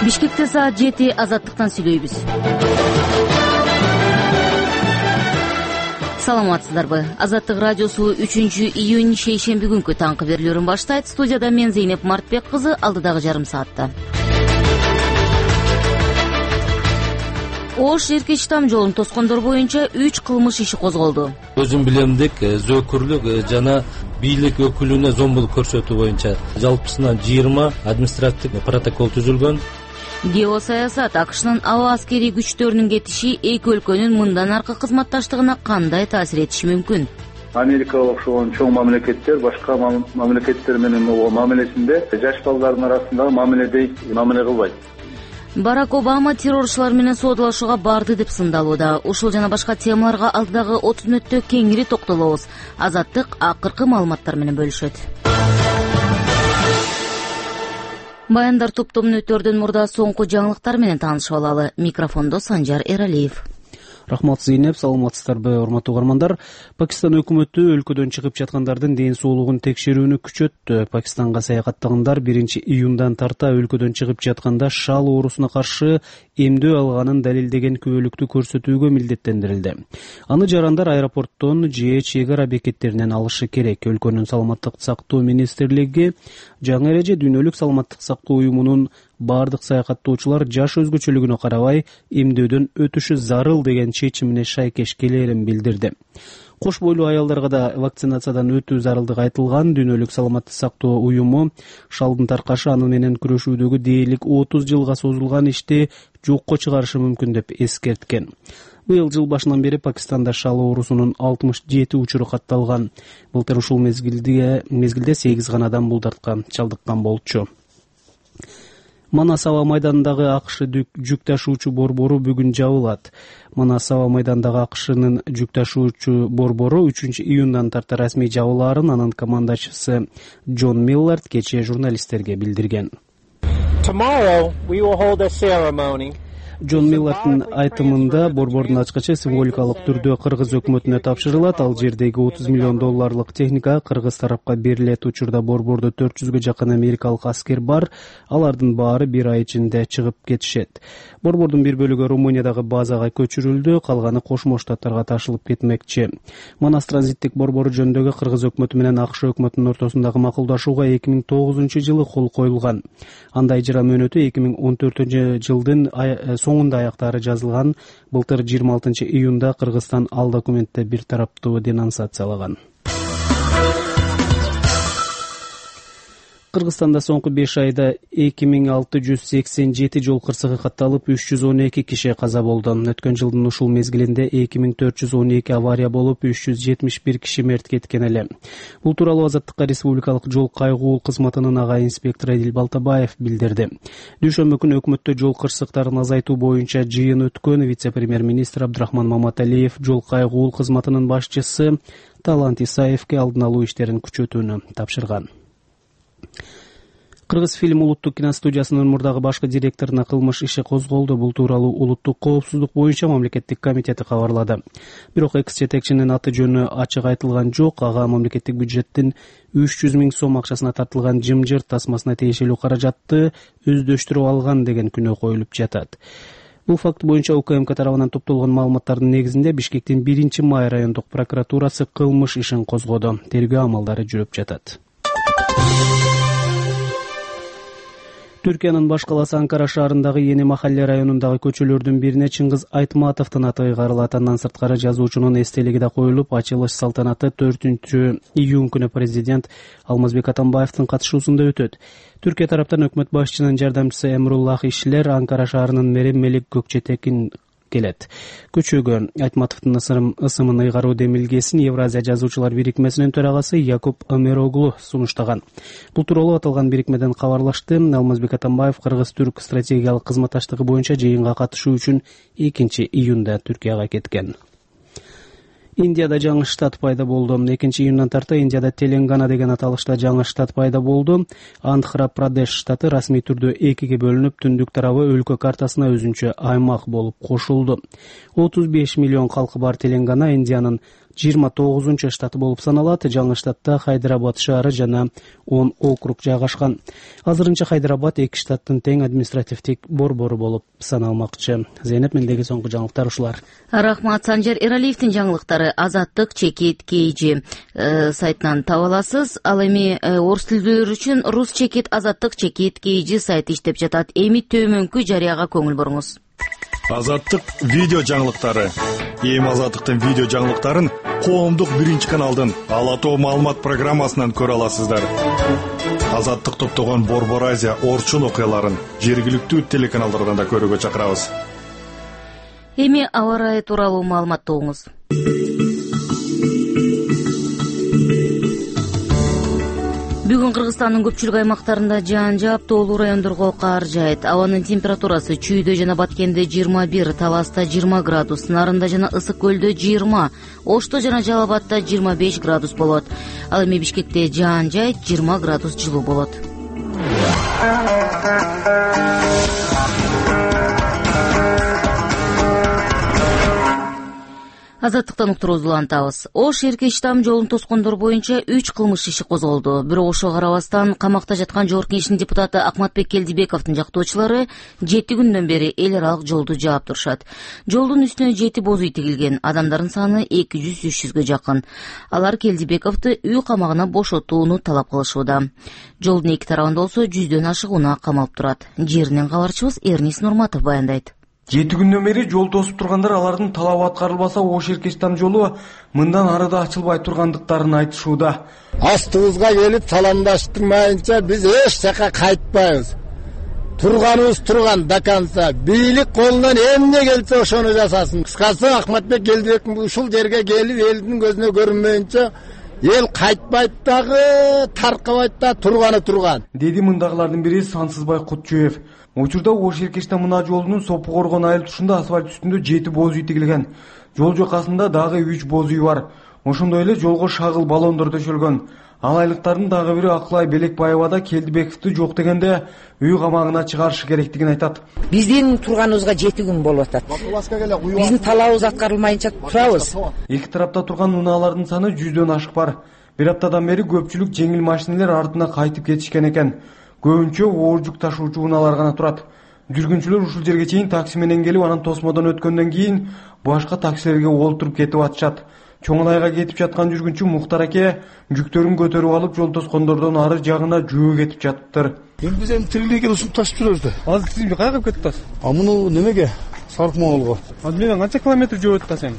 Бишкекте саат 7 азаттыктан сүйлөйбүз. Саламатсыздарбы? Азаттык радиосу 3-июнь шейшемби күнкү таңкы берүүлөрүн баштайт. Студияда мен Зейнеп Мартбек кызы, алдыдагы жарым саатта. Ош эркеч там жолун тоскондор боюнча 3 кылмыш иши козголду. Өзүм билемдик зөөкүрлүк жана бийлик өкүлүнө зомбулук көрсөтүү боюнча жалпысынан 20 административдик протокол түзүлгөн. Геосаясат АКШнын аба аскери күчтөрүнүн кетиши эки өлкөнүн мындан аркы кызматташтыгына кандай таасир этиши мүмкүн? Америкага окшогон чоң мамлекеттер башка мамлекеттер менен мамилесинде жаш балдардын арасындагы мамиле кылбайт. Барак Обама террорчулар менен соодалашууга барды деп сындалууда. Ушул жана башка темаларга алдыдагы 30 мүнөттө кеңири токтолобуз. Азаттык акыркы маалыматтар менен бөлүшөт. Баяндар топтомун өтөрдөн мурда соңку жаңылыктар менен таанышып алалы. Микрофондо Санжар Эралиев. Рахмат Зейнеп, саламатсыздарбы урматтуу угармандар. Пакистан өкмөтү өлкөдөн чыгып жаткандардын ден соолугун текшерүүнү күчөттү. Пакистанга саякаттагандар 1-июндан тарта өлкөдөн чыгып жатканда шал оорусуна каршы эмдөө алганын далилдеген күбөлүктү көрсөтүүгө милдеттендирилди. Аны жарандар аэропорттон же чек ара бекеттеринен алышы керек. Өлкөнүн саламаттык сактоо министрлиги жаңы эреже дүйнөлүк саламаттык сактоо уюмунун бардык саякаттоочулар жаш өзгөчөлүгүнө карабай эмдөөдөн өтүшү зарыл деген чечимине шайкеш келээрин билдирди. Кош бойлуу аялдарга да вакцинациядан өтүү зарылдыгы айтылган. Дүйнөлүк саламаттык сактоо уюму шалдын таркашы аны менен күрөшүүдөгү дээрлик 30 жылга созулган ишти жокко чыгарышы мүмкүн деп эскерткен. Быйыл жыл башынан бери Пакистанда шал оорусунун 67 учуру катталган. Былтыр ушул мезгилде 8 гана адам бул дартка чалдыккан болчу. Манас аба майданындагы АКШ жүк ташуучу борбору бүгүн жабылат. Манас аба майданындагы АКШнын жүк ташуучу борбору 3-июндан тарта расмий жабылаарын анын командачысы Джон Миллард кечээ журналисттерге билдирген. Джон Миллардтын айтымында борбордун ачкычы символикалык түрдө кыргыз өкмөтүнө тапшырылат. Ал жердеги $30 миллион техника кыргыз тарапка берилет. Учурда борбордо 400гө жакын америкалык аскер бар. Алардын баары бир ай ичинде чыгып кетишет. Борбордун бир бөлүгү Румыниядагы базага көчүрүлдү, калганы Кошмо Штаттарга ташылып кетмекчи. Манас транзиттик борбору жөнүндөгү кыргыз өкмөтү менен АКШ өкмөтүнүн ортосундагы макулдашууга 2009-жылы кол коюлган. Анда ижра мөөнөтү 2014-жылдын соңунда аяктары жазылган. Былтыр 26-июнда Кыргызстан ал документти бир тараптуу денонсациялаган. Кыргызстанда соңку 5 айда 2687 жол кырсыгы катталып, 312 киши каза болду. Өткөн жылдын ушул мезгилинде 2412 авария болуп, 371 киши мерт кеткен эле. Бул тууралуу Азаттыкка Республикалык жол кайгуу кызматынын ага инспектору Эдил Балтабаев билдирди. Дүйшөмбү күнү өкмөттө жол кырсыктарын азайтуу боюнча жыйын өткөн. Вице-премьер-министр Абдрахман Маматалиев жол кайгуу кызматынын башчысы Талант Исаевке алдын алуу иштерин күчөтүүнү тапшырган. Кыргыз фильм улуттук киностудиясынын мурдагы башкы директоруна кылмыш иши козголду. Бул тууралуу улуттук коопсуздук боюнча мамлекеттик комитети кабарлады. Бирок экс жетекчинин аты жөнү ачык айтылган жок. Ага мамлекеттик бюджеттин 300 000 сом акчасына тартылган жымжырт тасмасына тиешелүү каражатты өздөштүрүп алган деген күнөө коюлуп жатат. Бул факт боюнча УКМК тарабынан топтолгон маалыматтардын негизинде Бишкектин 1-май райондук прокуратурасы кылмыш ишин козгоду. Тергөө амалдары жүрүп жатат. Түркиянын баш каласы Анкара шаарындагы Ени Махалле районундагы көчөлөрдүн бирине Чыңгыз Айтматовдун аты ыйгарылат. Андан сырткары жазуучунун эстелиги да коюлуп, ачылыш салтанаты 4-июнь күнү президент Алмазбек Атамбаевдин катышуусунда өтөт. Түркия тараптан өкмөт башчынын жардамчысы Эмруллах Ишлер Анкара шаарынын мэри Мелик Көкчетекин келет. Көчөгө Айтматовдун ысымын ыйгаруу демилгесин Евразия жазуучулар бирикмесинин төрагасы Якуб Амероглу сунуштаган. Бул тууралуу аталган бирикмеден кабарлашты. Алмазбек Атамбаев кыргыз-түрк стратегиялык кызматташтыгы боюнча жыйынга катышуу үчүн 2-июнда Түркияга кеткен. Индияда жаңы штат пайда болду. 2-июндан тарта Индияда Теленгана деген аталышта жаңы штат пайда болду. Андхра-Прадеш штаты расмий түрдө экиге бөлүнүп, түндүк тарабы өлкө картасына өзүнчө аймак болуп кошулду. 35 миллион калкы бар Теленгана Индиянын 29 штаты болуп саналат. Жаңы штатта Хайдарабад шаары жана 10 округ жайгашкан. Азырынча Хайдарабад 2 штаттын тең административдик борбору болуп саналмакчы. Зейнеп, мендеги соңку жаңылыктар ушулар. Рахмат. Санжар Эралиевдин жаңылыктары Азаттык чекит KG сайтынан таба аласыз. Ал эми орус тилдүүлөр үчүн рус чекит Азаттык чекит KG сайты иштеп жатат. Эми төмөнкү жарыяга көңүл буруңуз. Азаттык видео жаңылыктары. Эми Азаттыктын видео жаңылыктарын коомдук 1-каналдын Ала Тоо маалымат программасынан көрө аласыздар. Азаттык топтогон Борбор Азия орчун окуяларын жергиликтүү телеканалдардан да көрүүгө чакырабыз. Эми аба ырайы тууралуу маалыматтооңуз. Бүгүн Кыргызстандын көпчүлүк аймактарында жаан жаап, тоолуу райондорго кар жаайт. Абанын температурасы Чүйдө жана Баткенде 21, Таласта 20 градус, Нарында жана Ысык көлдө 20, Ошто жана Жалал Абадта 25 градус болот. Ал эми Бишкекте жаан жайт, 20 градус жылуу болот. Азаттыктан уктуруубузду улантабыз. Ош Эркештам жолун тоскондор боюнча 3 кылмыш иши козголду. Бирок ошого карабастан камакта жаткан Жогорку Кеңештин депутаты Акматбек Келдибековдун жактоочулары 7 күндөн бери эл аралык жолду жаап турушат. Жолдун үстүнө 7 боз үй тигилген. Адамдардын саны 200-300гө жакын. Алар Келдибековду үй камагына бошотууну талап кылышууда. Жолдун эки тарабында болсо 100дөн ашык унаа камалып турат. Жеринен кабарчыбыз Эрнис Нурматов баяндайт. 7 күндөн бери жол тосуп тургандар алардын талабы аткарылбаса Ош Эркештам жолу мындан арыда ачылбай тургандыктарын айтышууда. Астыбызга келип саламдаштырмайынча биз эч жака кайтпайбыз. Турганыбыз турган до конца. Бийлик колунан эмне келсе ошону жасасын. Кыскасы Акматбек Келдибеков ушул жерге келип элдин көзүнө көрүнмөйүнчө эл кайтпайт дагы, таркабайт да, турганы турган. Деди мындагылардын бири Сансызбай Кутчуев. Учурда Ош Эркештам мына жолунун Сопу Коргон айыл тушунда асфальт үстүндө 7 боз үй тигилген. Жол жакасында дагы 3 боз үй бар. Ошондой эле жолго шагыл баллондор төшөлгөн. Ал айлыктардын дагы бири Акылай Белекбаева да Келдибековду жок дегенде үй камагына чыгарышы керектигин айтат. Биздин турганыбызга 7 күн болуп атат. Биздин талабыбыз аткарылмайынча турабыз. Эки тарапта турган унаалардын саны 100дөн ашык бар. Бир аптадан бери көпчүлүк жеңил машинелер артына кайтып кетишкен экен. Көбүнчө оор жүк ташуучу унаалар гана турат. Жүргүнчүлөр ушул жерге чейин такси менен келип, анан тосмодон өткөндөн кийин башка таксилерге олтуруп кетип атышат. Чоңалайга кетип жаткан жүргүнчү Муктар аке жүктөрүн көтөрүп алып, жол тоскондордон ары жагына жөө кетип жатыптыр. Эми биз тирилиген ушун ташып жүрөбүз да. Азыр сиз кайга кетип атасыз? Муну немеге? Сарык Моңолго. Азыр менен канча километр жөө өтүп атасың?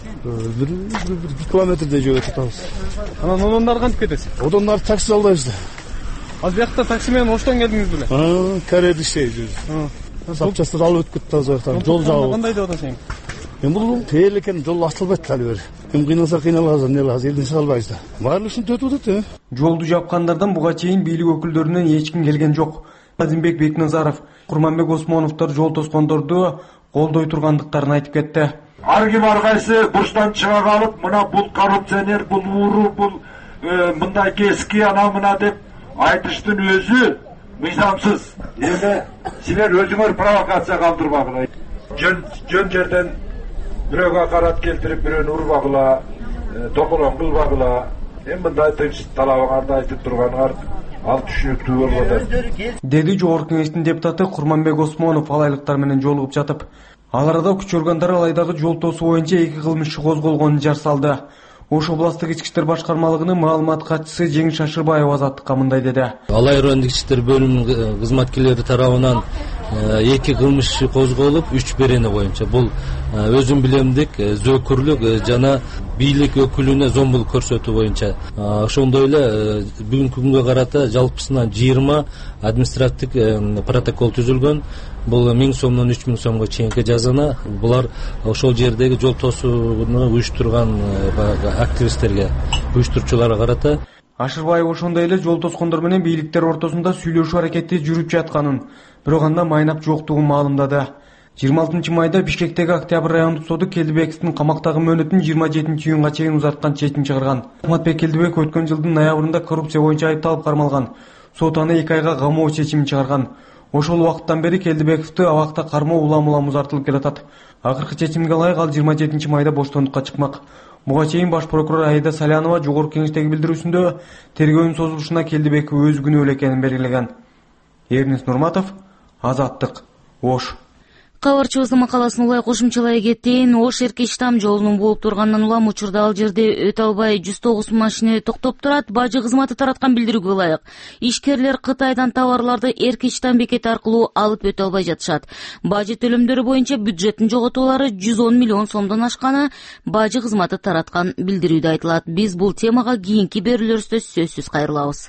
1 километрдей жөө өтүп атабыз. Анан одан ары кантип кетесиз? Одан ары такси албайбыз да. Азыр бияқта такси менен Оштон келдиңиз беле? Кареди жүрүбүз. Запчастар алып өтүп кетти азыр. Жол жабылып. Кандай деп атасың? Эми бул тeel экен, жол ачылбайт али бери. Эми кыйналса кыйналабыз, эмне азыр элдин чыга албайбыз да. Баары ушинтип өтүп атат. Жолду жапкандардан буга чейин бийлик өкүлдөрүнөн эч ким келген жок. Азимбек Бекназаров, Курманбек Осмоновдор жол тоскондорду колдой тургандыктарын айтып кетти. Ар ким ар кайсы бурчтан чыга калып, мына бул коррупционер, бул ууру, бул мындай кески, ана мына деп айтыштын өзү мыйзамсыз. Эми силер өзүңөр провокация калтырбагыла. Жөн жерден бирөөгө карат келтирип, бирөөнү урбагыла, токолоң кылбагыла. Эми мындай тынч талабыңарды айтып турганыңар ал түшүнүктүү болуп атат. Деди Жогорку Кеңештин депутаты Курманбек Осмонов алайлыктар менен жолугуп жатып. Ал арада күч органдары алайдагы жол тосуу боюнча 2 кылмыш иши козголгонун жар салды. Ош областык ички иштер башкармалыгынын маалымат катчысы Жеңиш Шашырбаев Азаттыкка мындай деди. Алай райондук ички иштер бөлүмүнүн кызматкерлери тарабынан 2 кылмыш иши козголуп, 3 берене боюнча бул өзүн билемдик, зөөкүрлүк жана бийлик өкүлүнө зомбулук көрсөтүү боюнча. Ошондой эле бүгүнкү күнгө карата жалпысынан 20 административдик протокол түзүлгөн. Бул 1000 сомдон 3000 сомго чейинки жазана. Булар ошол жердеги жол тосууну уюштурган активисттерге, уюштуруучуларга карата. Ашырбаев ошондой эле жол тоскондор менен бийликтер ортосунда сүйлөшүү аракети жүрүп жатканын, бирок анда майнап жоктугун маалымдады. 26 майда Бишкектеги Октябрь райондук соду Келдибековдун камактагы мөөнөтүн 27 июнга чейин узарткан чечим чыгарган. Акматбек Келдибеков өткөн жылдын ноябрында коррупция боюнча айыпталып кармалган. Сот аны 2 айга камоо чечимин чыгарган. Ошол убакыттан бери Келдибековду абакта кармоо улам-улам узартылып келатат. Акыркы чечимге ылайык ал 27 майда боштондукка чыкмак. Буга чейин баш прокурор Аида Салянова жогорку кеңештеги билдирүүсүндө тергөөнүн созулушуна Келдибеков өз күнөө экенин белгилеген. Эрнис Нурматов, Азаттык, Ош. Кабарчыбыздын макаласын улай кошумчалай кетейин. Ош Эркештам жолунун болуп турганынан улам учурда ал жерде өтө албай 109 машина токтоп турат. Бажы кызматы тараткан билдирүүгө ылайык. Ишкерлер Кытайдан товарларды Эркештам бекети аркылуу алып өтө албай жатышат. Бажы төлөмдөрү боюнча бюджеттин жоготуулары 110 миллион сомдон ашканы бажы кызматы тараткан билдирүүдө айтылат. Биз бул темага кийинки берүүлөрүбүздө сөзсүз кайрылабыз.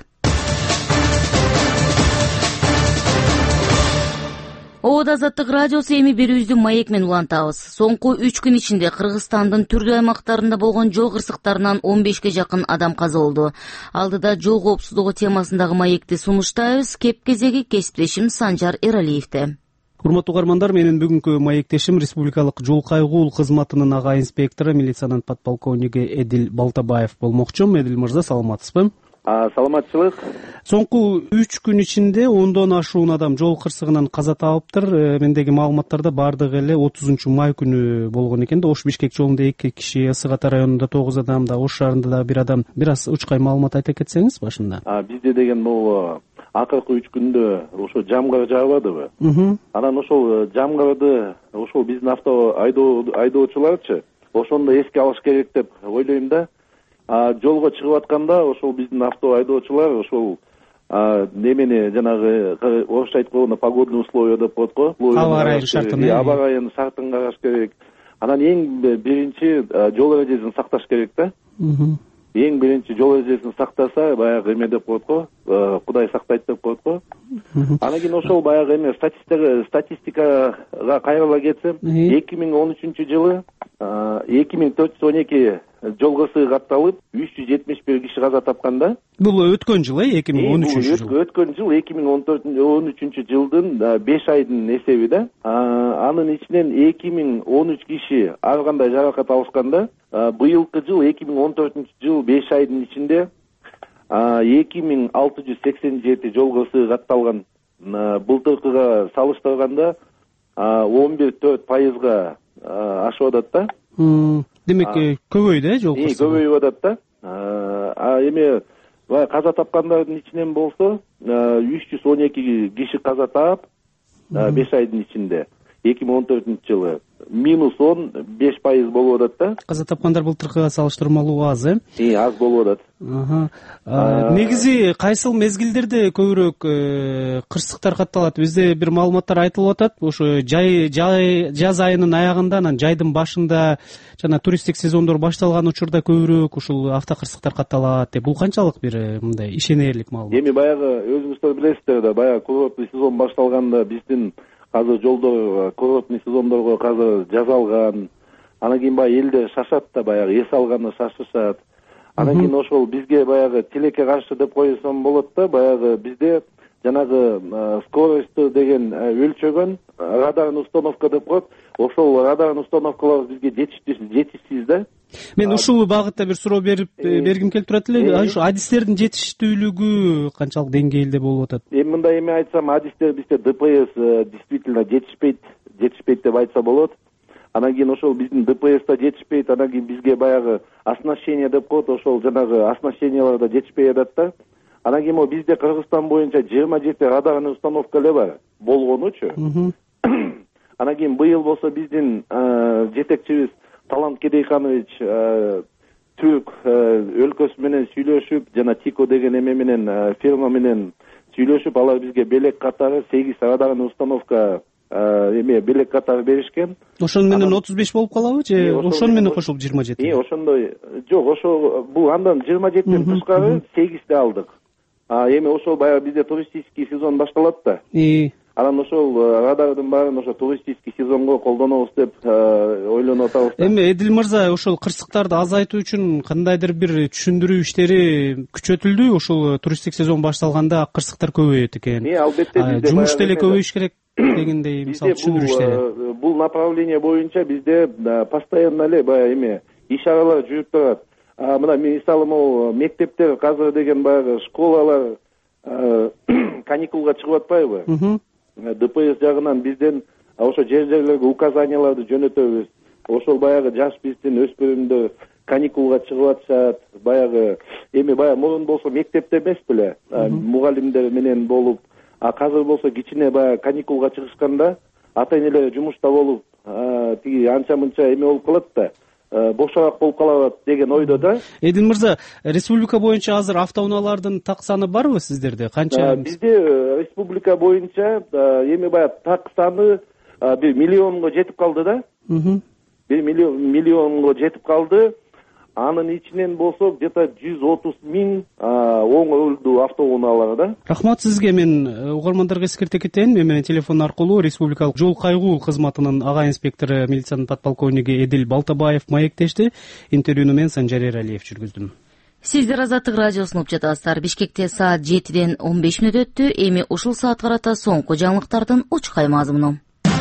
Обод Азаттык радиосу эми берүүбүздү маек менен улантабыз. Соңку 3 күн ичинде Кыргызстандын түрдүү аймактарында болгон жол кырсыктарынан 15ге жакын адам каза болду. Алдыда жол коопсуздугу темасындагы маекти сунуштайбыз. Кеп кезеги кесиптешим Санжар Эралиевде. Урматтуу угармандар, менин бүгүнкү маектешим Республикалык жол кайгуу кызматынын ага инспектору, милициянын подполковниги Эдил Балтабаев болмокчу. Эдил мырза, саламатсызбы? Саламатчылык. Соңку 3 күн ичинде 10дон ашуун адам жол кырсыгынан каза таптыр. Мендеги маалыматтарда бардыгы эле 30 май күнү болгон экен да. Ош Бишкек жолунда 2 киши, Ысык Ата районунда 9 адам, да Ош шаарында да 1 адам. Бир аз учкай маалымат айта кетсеңиз башында. Бизде деген бул акыркы 3 күндө ошо жамгар жаабадыбы? Анан ошол жамгарды ошол биздин авто айдоочуларчы ошондо эске алыш керек деп ойлойм да. Жолго чыгып атканда ошол биздин авто айдоочулар ошол немени жанагы орусча айтканда погодный условия деп коет го. Аба ырайын шартын. Аба ырайын шартын караш керек. Анан эң биринчи жол эрежесин сакташ керек да. Эң биринчи жол эрежесин сактаса, баягы эме деп коет го, Кудай сактайт деп коет го. Анан кийин ошол баягы эме статистикага кайрыла кетсем, 2013 жылы 2412 жол кырсыгы катталып, 371 киши каза тапкан да. Бул өткөн жыл, 2013 жыл. Өткөн жыл 2013 жылдын 5 айдын эсеби да. Анын ичинен 2013 киши ар кандай жаракат алышкан да. Быйылкы жыл 2014 жыл 5 айдын ичинде 2687 жол кырсыгы катталган. Былтыркыга салыштырганда 11,4%га ашып атат да. Демек көбөйдү жол кырсыгы. Көбөйүп атат да. Эме каза тапкандардын ичинен болсо 312 киши каза таап 5 айдын ичинде 2014 жылы -15% болуп атат да. Каза тапкандар былтыркыга салыштырмалуу аз, аз болуп атат. Негизи кайсыл мезгилдерде көбүрөөк кырсыктар катталат? Бизде бир маалыматтар айтылып атат. Ошо жаз айынын аягында, анан жайдын башында жана туристтик сезондор башталган учурда көбүрөөк ушул автокырсыктар катталат деп. Бул канчалык бир мындай ишенерлик маалымат? Эми баягы өзүңүздөр билесиздер да, баягы курортный сезон башталганда биздин азыр жолдор курортный сезондорго азыр жазалган. Анан кийин баягы элдер шашат да, баягы эс алганы шашышат. Анан кийин ошол бизге баягы тилекке каршы деп койсом болот да, баягы бизде жанагы скоростьту деген өлчөгөн радарный установка деп коет. Ошол радарный установкалар бизге жетишсиз да. Мен ушул багытта бир суроо бергим келип турат эле. Ошо адистердин жетиштүүлүгү канчалык деңгээлде болуп атат? Эми мындай эме айтсам, адистер бизде ДПС действительно жетишпейт деп айтса болот. Анан кийин ошол биздин ДПС да жетишпейт, анан кийин бизге баягы оснащение деп коет, ошол жанагы оснащениялар да жетишпей атат да. Анан кийин бизде Кыргызстан боюнча 27 радарный установка эле бар болгонучу. Анан кийин быйыл болсо биздин жетекчибиз Талант Кедейханович Түрк өлкөсү менен сүйлөшүп, жана Тико деген эме менен фирма менен сүйлөшүп, алар бизге белек катары 8 радарный установка эме белек катары беришкен. Ошону менен 35 болуп калабы же ошону менен кошулуп 27? Ошондой жок, ошо бул андан 27ден тышкары 8 алдык. Эми ошол баягы бизде туристический сезон башталат да. Анан ошол радардын баарын ошо туристический сезонго колдонобуз деп ойлонуп атабыз. Эми Эдил мырза, ошол кырсыктарды азайтуу үчүн кандайдыр бир түшүндүрүү иштери күчөтүлдү? Ошол туристтик сезон башталганда кырсыктар көбөйөт экен. Албетте бизде жумуш деле көбөйүш керек дегендей мисалы түшүндүрүү иштери. Бул направление боюнча бизде постоянно эле баягы эме иш-чаралар жүрүп турат. Мына мисалы могу мектептер азыр деген баягы школалар каникулга чыгып атпайбы? ДПС жагынан бизден ошо жерлерге указанияларды жөнөтөбүз. Ошол баягы жаш биздин өспүрүмдөр каникулга чыгып атышат. Баягы эми баягы мурун болсо мектепте эмес беле, мугалимдер менен болуп, азыр болсо кичине баягы каникулга чыгышканда ата энелер жумушта болуп, тиги анча мынча эме болуп калат да, бошораак болуп калат деген ойдо да. Эдин мырза, республика боюнча азыр автоунаалардын так саны барбы сиздерде? Канча? Бизде республика боюнча эми баягы так саны 1 миллионго жетип калды да. 1 миллионго жетип калды. Анын ичинен болсо где-то 130 000 оңолду автоунаалар да. Рахмат сизге. Мен угармандарга эскерте кетейин. Мен менен телефон аркылуу республикалык жол кайгуу кызматынын ага инспектору, милициянын подполковниги Эдил Балтабаев маектешти. Интервьюну мен Санжар Эралиев жүргүздүм. Сиздер Азаттык радиосун угуп жатасыздар. Бишкекте саат 7:15 өттү. Эми ушул саат карата соңку жаңылыктардын учкай мазмуну.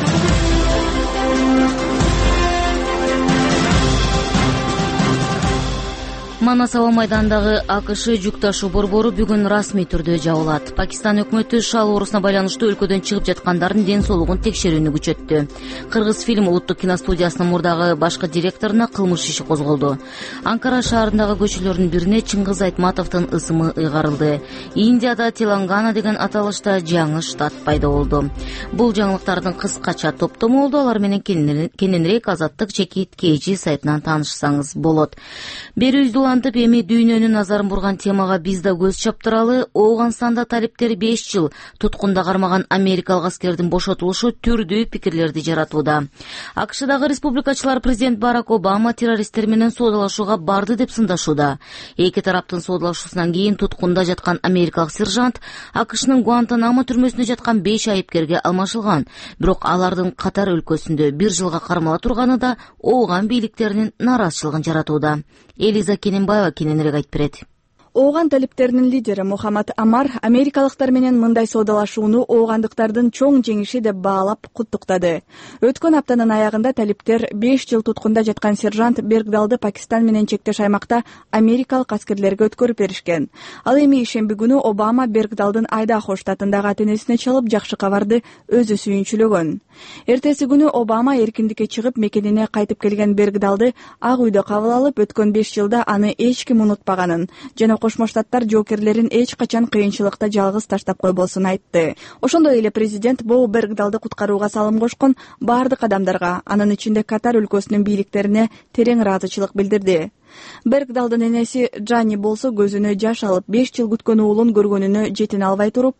Манас аба майданындагы АКШ жүк ташуу борбору бүгүн расмий түрдө жабылат. Пакистан өкмөтү шал оорусуна байланыштуу өлкөдөн чыгып жаткандардын ден соолугун текшерүүнү күчөттү. Кыргыз фильм улуттук киностудиясынын мурдагы башкы директоруна кылмыш иши козголду. Анкара шаарындагы көчөлөрдүн бирине Чыңгыз Айтматовдун ысымы ыйгарылды. Индияда Телангана деген аталышта жаңы штат пайда болду. Бул жаңылыктардын кыскача топтому болду. Алар менен кененирээк Азаттык Чекит KG сайтынан таанышсаңыз болот. Берүүбүздү улантып, эми дүйнөнүн назарын бурган темага биз да көз чаптыралы. Ооганстанда талиптер 5 жыл туткунда кармаган америкалык аскердин бошотулушу түрдүү пикирлерди жаратууда. АКШдагы республикачылар президент Барак Обама террористтер менен соодалашууга барды деп сындашууда. Эки тараптын соодалашуусунан кийин туткунда жаткан америкалык сержант АКШнын Гуантанамо түрмөсүндө жаткан 5 айыпкерге алмашылган. Бирок алардын Катар өлкөсүндө 1 жылга кармала турганы да ооган бийликтеринин нараазычылыгын жаратууда. Элиза Кененбаева кененирээк айтып берет. Ооган талиптеринин лидери Мухаммад Амар америкалыктар менен мындай соодалашууну оогандыктардын чоң жеңиши деп баалап куттуктады. Өткөн аптанын аягында талиптер 5 жыл туткунда жаткан сержант Бергдалды Пакистан менен чектеш аймакта америкалык аскерлерге өткөрүп беришкен. Ал эми ишемби күнү Обама Бергдалдын Айдахо штатындагы ата-энесине чалып жакшы кабарды өзү сүйүнчүлөгөн. Эртеси күнү Обама эркиндикке чыгып мекенине кайтып келген Бергдалды Ак үйдө кабыл алып, өткөн 5 жылда аны эч ким унутпаганын жана Кошмо Штаттар жоокерлерин эч качан кыйынчылыкта жалгыз таштап койбосун айтты. Ошондой эле президент бул Бергдалды куткарууга салым кошкон бардык адамдарга, анын ичинде Катар өлкөсүнүн бийликтерине терең ыраазычылык билдирди. Бергдалдын энеси Джанни болсо көзүнө жаш алып 5 жыл күткөн уулун көргөнүнө жетине албай туруп,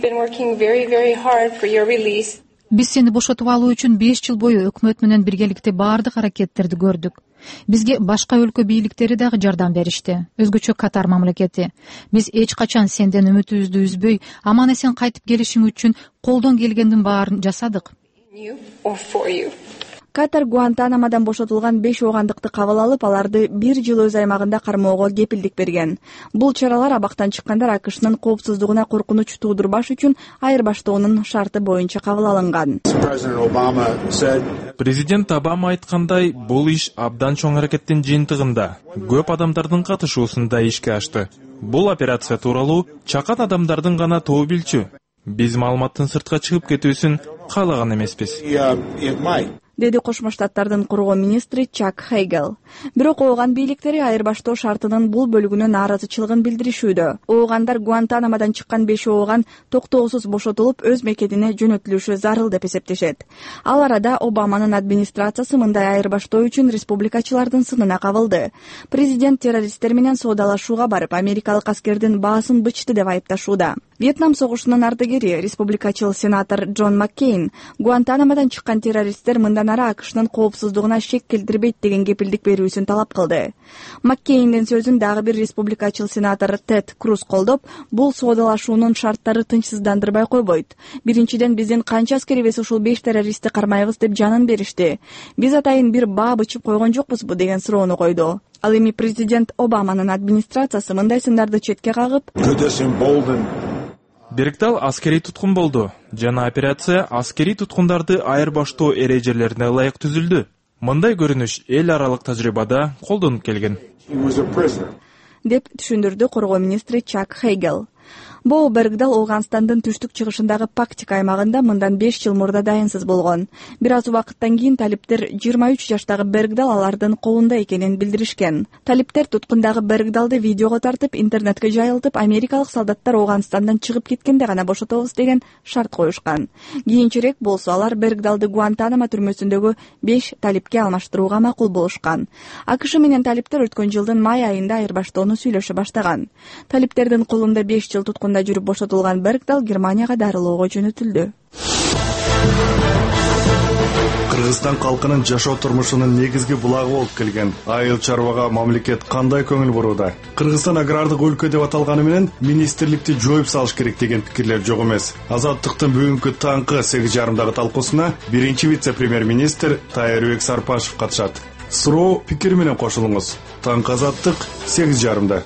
биз сени бошотуп алуу үчүн 5 жыл бою өкмөт менен биргеликте бардык аракеттерди көрдүк. Бизге башка өлкө бийликтери дагы жардам беришти. Өзгөчө Катар мамлекети. Биз эч качан сенден үмүтүбүздү үзбөй, аман эсен кайтып келишиң үчүн колдон келгендин баарын жасадык. Катар Гуантанамодан бошотулган 5 оогандыкты кабыл алып, аларды 1 жыл өз аймагында кармоого кепилдик берген. Бул чаралар абактан чыккандар АКШнын коопсуздугуна коркунуч туудурбаш үчүн айырбаштоонун шарты боюнча кабыл алынган. Президент Обама айткандай, бул иш абдан чоң аракеттин жыйынтыгында, көп адамдардын катышуусунда ишке ашты. Бул операция тууралуу чакан адамдардын гана тобу билчү. Биз маалыматтын сыртка чыгып кетүүсүн каалаган эмеспиз, деди Кошмо Штаттардын кургоо министри Чак Хейгел. Бирок ооган бийликтери айырбаштоо шартынын бул бөлүгүнө нааразычылыгын билдиришүүдө. Оогандар Гуантанамодан чыккан 5 ооган токтоосуз бошотулуп, өз мекенине жөнөтүлүшү зарыл деп эсептешет. Ал арада Обаманын администрациясы мындай айырбаштоо үчүн республикачылардын сынына кабылды. Президент террористтер менен соодалашууга барып, америкалык аскердин баасын бычты деп айыпташууда. Вьетнам согушунун ардагери, республикачыл сенатор Джон Маккейн, Гуантанамодан чыккан террористтер мындан ары АКШнын коопсуздугуна шек келтирбейт деген кепилдик берүүсүн талап кылды. Маккейндин сөзүн дагы бир республикачыл сенатор Тед Круз колдоп, бул соодалашуунун шарттары тынчсыздандырбай койбойт. Биринчиден, биздин канча аскерибиз ушул 5 террористти кармайбыз деп жанын беришти. Биз атайын бир баа бычып койгон жокпузбу деген суроону койду. Ал эми президент Обаманын администрациясы мындай сындарды четке кагып, Бергдал аскерий туткун болду жана операция аскерий туткундарды айырбаштоо эрежелерине ылайык түзүлдү. Мындай көрүнүш эл аралык тажрыйбада колдонуп келген, деп түшүндүрдү коргоо министри Чак Хейгел. Бул Бергдал Ооганстандын түштүк чыгышындагы Пактик аймагында мындан 5 жыл мурда дайынсыз болгон. Бир аз убакыттан кийин талиптер 23 жаштагы Бергдал алардын колунда экенин билдиришкен. Талиптер туткундагы Бергдалды видеого тартып, интернетке жайылтып, америкалык солдаттар Ооганстандан чыгып кеткенде гана бошотобуз деген шарт коюшкан. Кийинчерээк болсо алар Бергдалды Гуантанамо түрмөсүндөгү 5 талипке алмаштырууга макул болушкан. АКШ менен талиптер өткөн жылдын май айында айырбаштоону сүйлөшө баштаган. Талиптердин колунда 5 жыл туткунда жүрүп бошотулган Бергдал Германияга дарылоого жөнөтүлдү. Кыргызстан калкынын жашоо турмушунун негизги булагы болуп келген айыл чарбага мамлекет кандай көңүл бурууда? Кыргызстан агрардык өлкө деп аталганы менен министрликти жооп салыш керек деген пикирлер жок эмес. Азаттыктын бүгүнкү таңкы 8:30 талкуусуна биринчи вице-премьер-министр Таирбек Сарпашев катышат. Суроо пикир менен кошулуңуз. Таңкы Азаттык 8:30.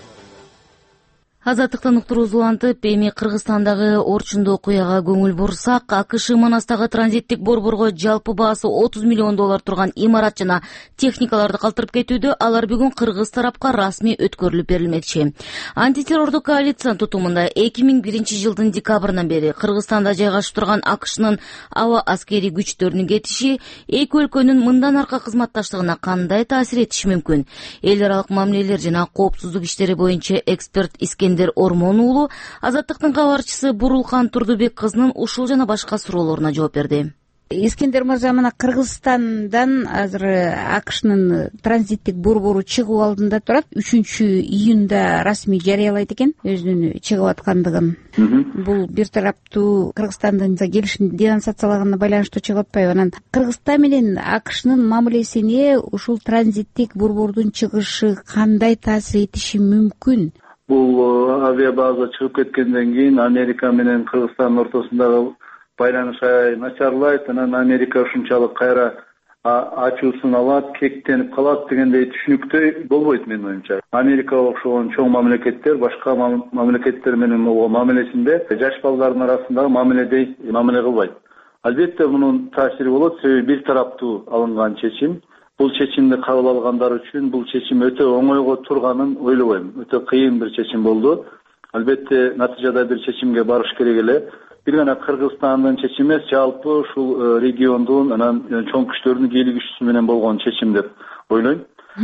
Азаттыктан уктуруз улантып, эми Кыргызстандагы орчундуу окуяга көңүл бурсак, АКШ Манастагы транзиттик борборго жалпы баасы $30 миллион турган имарат жана техникаларды калтырып кетүүдө алар бүгүн кыргыз тарапка расмий өткөрүлүп берилмекчи. Антитеррордук коалициянын тутумунда 2001 жылдын декабрынан бери Кыргызстанда жайгашып турган АКШнын аба аскери күчтөрүнүн кетиши эки өлкөнүн мындан аркы кызматташтыгына кандай таасир этиши мүмкүн? Эл аралык мамилелер жана коопсуздук иштери боюнча эксперт Ормон уулу Азаттыктын кабарчысы Бурулхан Турдубек кызынын ушул жана башка суроолоруна жооп берди. Искендер мырза, мына Кыргызстандан азыр АКШнын транзиттик борбору чыгуу алдында турат. 3-июнда расмий жарыялайт экен өзүнүн чыгып аткандыгын. Бул бир тараптуу Кыргызстандын келишим денонсациялаганына байланыштуу чыгып атпайбы? Анан Кыргызстан менен АКШнын мамилесине ушул транзиттик борбордун чыгышы кандай таасир этиши мүмкүн? Бул авиабаза чыгып кеткенден кийин Америка менен Кыргызстандын ортосундагы байланыш начарлайт, анан Америка ушунчалык кайра ачуусун алат, кектенип калат дегендей түшүнүктүү болбойт менин оюмча. Америка окшогон чоң мамлекеттер башка мамлекеттер менен мамилесинде жаш балдардын арасындагы мамиле кылбайт. Албетте мунун таасири болот, себеби бир тараптуу алынган чечим. Бул чечимди кабыл алгандар үчүн бул чечим өтө оңойго турганын ойлобойм. Өтө кыйын бир чечим болду. Албетте натыйжада бир чечимге барыш керек эле. Бир гана Кыргызстандын чечими эмес, жалпы ушул региондун анан чоң күчтөрдүн кийлигишүүсү менен болгон чечим деп ойлойм.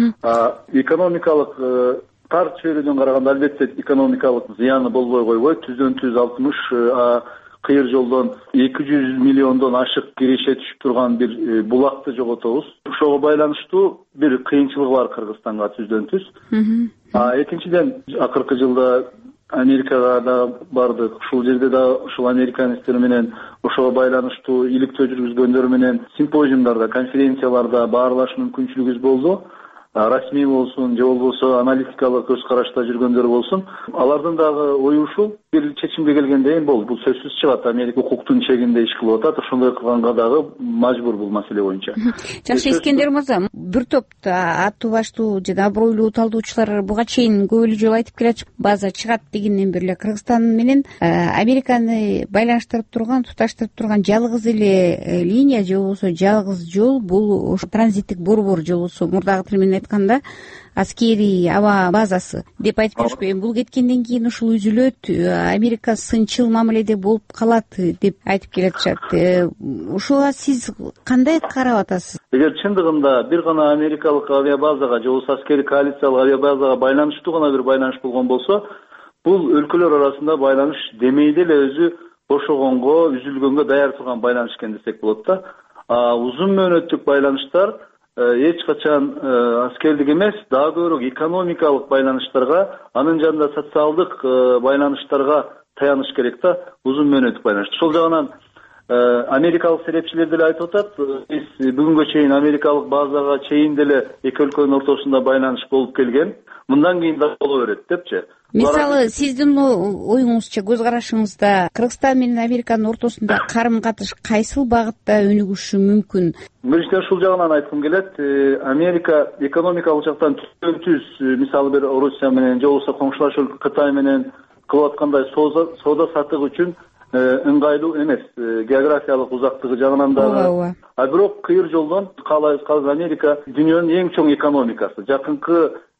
Экономикалык тар чөйрөдөн караганда албетте экономикалык зыяны болбой койбойт. Түздөн түз 60 кыйыр жолдон 200 миллиондон ашык киреше түшүп турган бир булакты жоготобуз. Ошого байланыштуу бир кыйынчылык бар Кыргызстанга түздөн түз. Экинчиден, акыркы жылда Америкага да бардык. Ушул жерде да ушул американецтер менен ошого байланыштуу иликтөө жүргүзгөндөр менен симпозиумдарда, конференцияларда баарлашуу мүмкүнчүлүгүбүз болду. Расмий болсун, же болбосо аналитикалык көз карашта жүргөндөр болсун. Алардын дагы ою ушул, бир чечимге келгенден кийин бул сөзсүз чыгат. Америка укуктун чегинде иш кылып атат, ошондой кылганга дагы мажбур бул маселе боюнча. Жакшы, Искендер мырза, бир топ аттуу баштуу жана абройлуу талдоочулар буга чейин көп эле жолу айтып келатышып, база чыгат дегенден бери эле Кыргызстан менен Американы байланыштырып турган, туташтырып турган жалгыз эле линия же болбосо жалгыз жол бул ошо транзиттик борбор же болбосо мурдагы тил менен айтканда аскери аба базасы деп айтып жүрүшпөйбү. Бул кеткенден кийин ушул үзүлөт, Америка сынчыл мамиледе болуп калат деп айтып келатышат. Ушуга сиз кандай карап атасыз? Эгер чындыгында бир гана америкалык авиабазага же болбосо аскери коалициялык авиабазага байланыштуу гана бир байланыш болгон болсо, бул өлкөлөр арасында байланыш демейде эле өзү бошогонго, үзүлгөнгө даяр турган байланыш экен десек болот да. Узун мөөнөттүк байланыштар эч качан аскердик эмес, дагы көбүрөөк экономикалык байланыштарга, анын жанында социалдык байланыштарга таяныш керек да, узун мөөнөттүк байланыш. Ошол жагынан америкалык серепчилер деле айтып атат, биз бүгүнгө чейин америкалык базага чейин деле эки өлкөнүн ортосунда байланыш болуп келген, мындан кийин да боло берет депчи. Мисалы, сиздин оюңузча, көз карашыңызда Кыргызстан менен Американын ортосунда карым-катыш кайсыл багытта өнүгүшү мүмкүн? Биринчиден ушул жагынан айткым келет. Америка экономикалык жактан түз, мисалы бир Орусия менен же болбосо коңшулаш өлкө Кытай менен кылып аткандай соода саттык үчүн ыңгайлуу эмес, географиялык узактыгы жагынан дагы. Бирок кыйыр жолдон каалайбыз, Америка дүйнөнүн эң чоң экономикасы. Жакынкы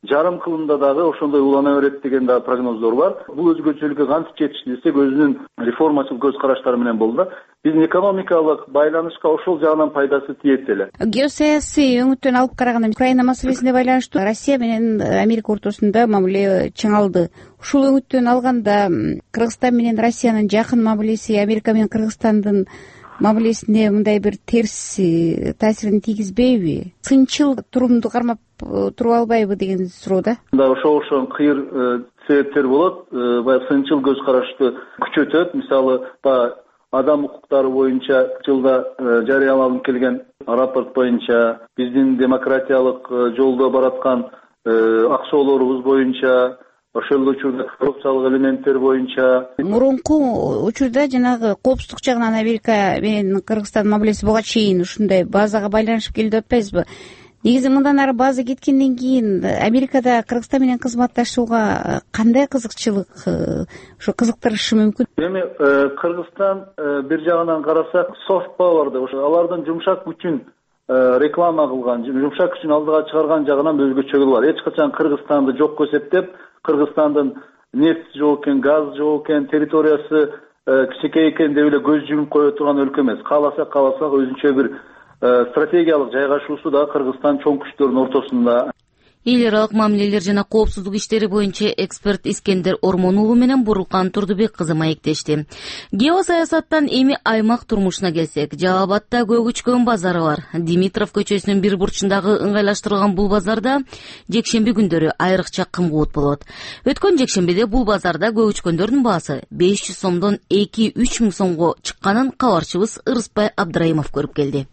жарым кылымда дагы ошондой улана берет деген да прогноздор бар. Бул өзгөчөлүккө кантип жетишти десек, өзүнүн реформачыл көз караштары менен болду да. Биздин экономикалык байланышка ошол жагынан пайдасы тиет эле. Геосаясий өңүттөн алып караганда Украина маселесине байланыштуу Россия менен Америка ортосунда мамиле чыңалды. Ушул өңүттөн алганда Кыргызстан менен Россиянын жакын мамилеси Америка менен Кыргызстандын мамилесине мындай бир терс таасирин тийгизбейби? Сынчыл турумду кармап туруп албайбы деген суроо да. Ошол кыйыр себептер болот. Баягы сынчыл көз карашты күчөтөт. Мисалы, адам укуктары боюнча жылда жарыяланып келген рапорт боюнча биздин демократиялык жолдо бараткан акчолорубуз боюнча, ошол учурда коррупциялык элементтер боюнча мурунку учурда жанагы коопсуздук жагынан Америка менен Кыргызстан мамилеси буга чейин ушундай базага байланышып келди деп атпайсызбы? Негизи мындан ары база кеткенден кийин Америкада Кыргызстан менен кызматташууга кандай кызыкчылык, ошо кызыктырышы мүмкүн? Эми Кыргызстан бир жагынан карасак, soft power деп алардын жумшак күчүн реклама кылган, жумшак күчүн алдыга чыгарган жагынан өзгөчөлүгү бар. Эч качан Кыргызстанды жокко эсептеп, Кыргызстандын нефт жок экен, газ жок экен, территориясы кичинекей экен деп эле көз жүгүп кое турган өлкө эмес. Кааласак өзүнчө бир стратегиялык жайгашуусу да Кыргызстан чоң күчтөрдүн ортосунда. Эл аралык мамилелер жана коопсуздук иштери боюнча эксперт Искендер Ормон уулу менен Бурулкан Турдубек кызы маектешти. Геосаясаттан эми аймак турмушуна келсек, Жалал Абадта көгүчкөн базары бар. Димитров көчөсүнүн бир бурчундагы ыңгайлаштырылган бул базарда жекшемби күндөрү айрыкча кымбат болот. Өткөн жекшембиде бул базарда көгүчкөндөрдүн баасы 500 сомдон 2-3 миң сомго чыкканын кабарчыбыз Ырыспай Абдрайымов көрүп келди.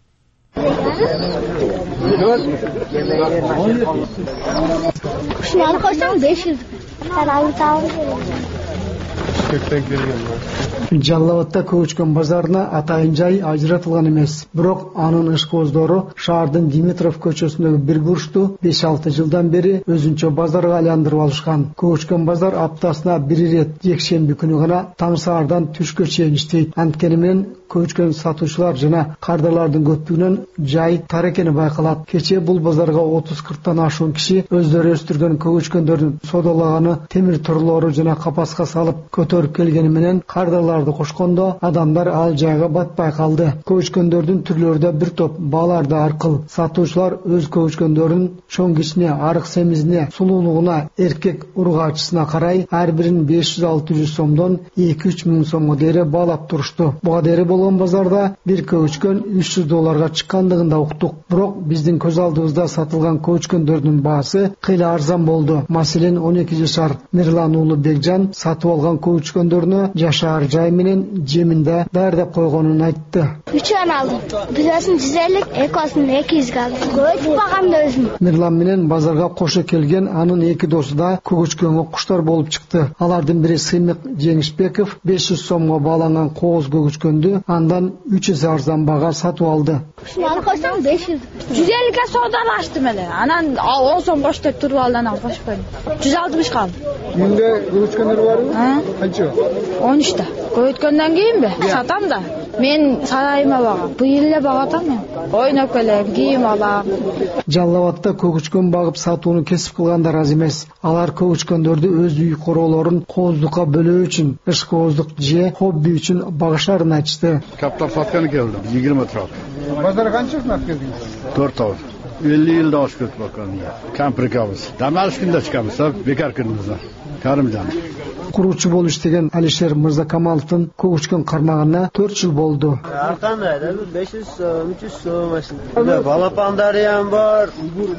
Kuşları koysam 500. Sen alıp Жалал Абадта көгүчкөн базарына атайын жай ажыратылган эмес. Бирок анын ышкоздору шаардын Димитров көчөсүндөгү бир бурчту 5-6 жылдан бери өзүнчө базарга айландырып алышкан. Көгүчкөн базар аптасына бир ирет жекшемби күнү гана таң саардан түшкө чейин иштейт. Анткени менен көгүчкөн сатуучулар жана кардарлардын көптүгүнөн жай тар экени байкалат. Кечээ бул базарга 30-40тан ашуун киши өздөрү өстүргөн көгүчкөндөрдүн соодалаганы темир торлору жана капаска салып көтөрүп келгени менен кардарларды кошкондо адамдар ал жайга батпай калды. Көгүчкөндөрдүн түрлөрү да бир топ, баалар да ар кыл. Сатуучулар өз көгүчкөндөрүн чоң кичине, арык семизине, сулуулугуна, эркек ургаачысына карай ар бирин 500-600 сомдон 2-3 миң сомго дейре баалап турушту. Буга дейре болгон базарда бир көгүчкөн $300 чыккандыгын да уктук. Бирок биздин көз алдыбызда сатылган көгүчкөндөрдүн баасы кыйла арзан болду. Маселен 12 жашар Мирлан уулу Бекжан сатып алган көгүчкөндөрүнө жашаар жай менен жеминде даярдап койгонун айтты. 3 алдым. Бирөөсүн 150, экөөсүн 200 алдым. Көчүп баганда өзүм. Мирлан менен базарга кошо келген анын эки досу да көгүчкөнгө куштар болуп чыкты. Алардын бири Сыймык Жеңишбеков 500 сомго бааланган кооз көгүчкөндү андан 3 эсе арзан бага сатып алды. Шуну койсоң 500. 150ге соодалаштым эле. Анан 10 сом кош деп туруп алды, анан кошпойм. 160 калды. Үйүндө көгүчкөндөр барбы? Канча? 13 Көйткөндөн кийинби? Сатам да. Мен сарайыма багам. Быйыл эле багатам мен. Ойноп келем, кийим алам. Жалал Абадта көгүчкөн багып сатууну кесип кылгандар аз эмес. Алар көгүчкөндөрдү өз үй короолорун кооздукка бөлөө үчүн, ышкооздук же хобби үчүн багышарын айтышты. Каптап сатканы келдим, 20 турат. Базар канча сунат келдиңиз? 4 ай. 50 yılda hoş kötü bakalım ya. Kamprikabız. Damarış günde çıkamız tabi. Bekar günümüzde. Karımcan. Kurucu bol iştegen Alişer Mırzakamalовдун көгүчкөн кармагына 4 жыл болду. Артанда 500-300 сом машина. Балапандар бар.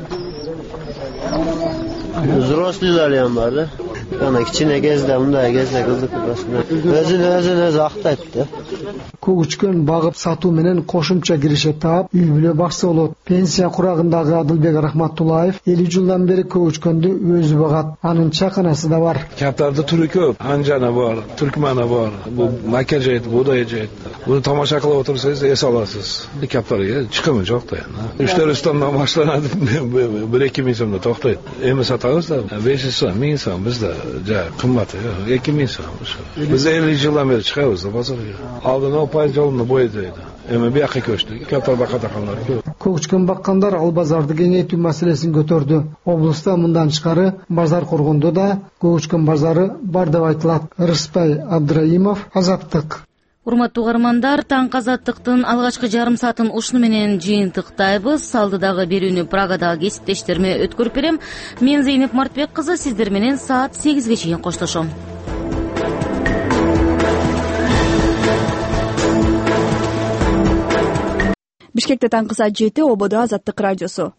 Взрослыйлар бар да. Ana kichine kezde, mындай кезде кылдык өзүн актайт да. Көгүчкөн багып сатуу менен кошумча киреше таап, үй бүлө бакса болот. Пенсия курагындагы Адылбек Рахматуллаев 50 жылдан бери көгүчкөндү өзү багат. Анын чаканасы да бар. Каптарда түрү көп. Анжана бар, түркмана бар. Бул маке жейт, будай жейт. Буну тамаша кылып отурсаңыз эс аласыз. Каптарга чыкымы жок да. 3-4 сомдон башталат, 1-2 миң сомдо токтойт. Эми сатабыз да 500 сом, 1000 сом бизде кымбат 2000 сом. Biz 50 жылдан бери чыгабыз да базарга. Алдын опай жолуну бойдойду. Эми бияка көчтүк. Катар бакатакандар көп. Көчкөн баккандар ал базарды кеңейтүү маселесин көтөрдү. Облуста мындан тышкары базар коргондо да көчкөн базары бар деп айтылат. Рыспай Абдраимов, Азаттык. Урматтуу угармандар, таңкы азаттыктын алгачкы жарым саатын ушуну менен жыйынтыктайбыз. Алдыдагы берүүнү Прагадагы кесиптештериме өткөрүп берем. Мен Зейнеп Мартбек кызы, сиздер менен саат 8ге чейин коштошом. Бишкекте таңкы саат 7, ободо Азаттык радиосу.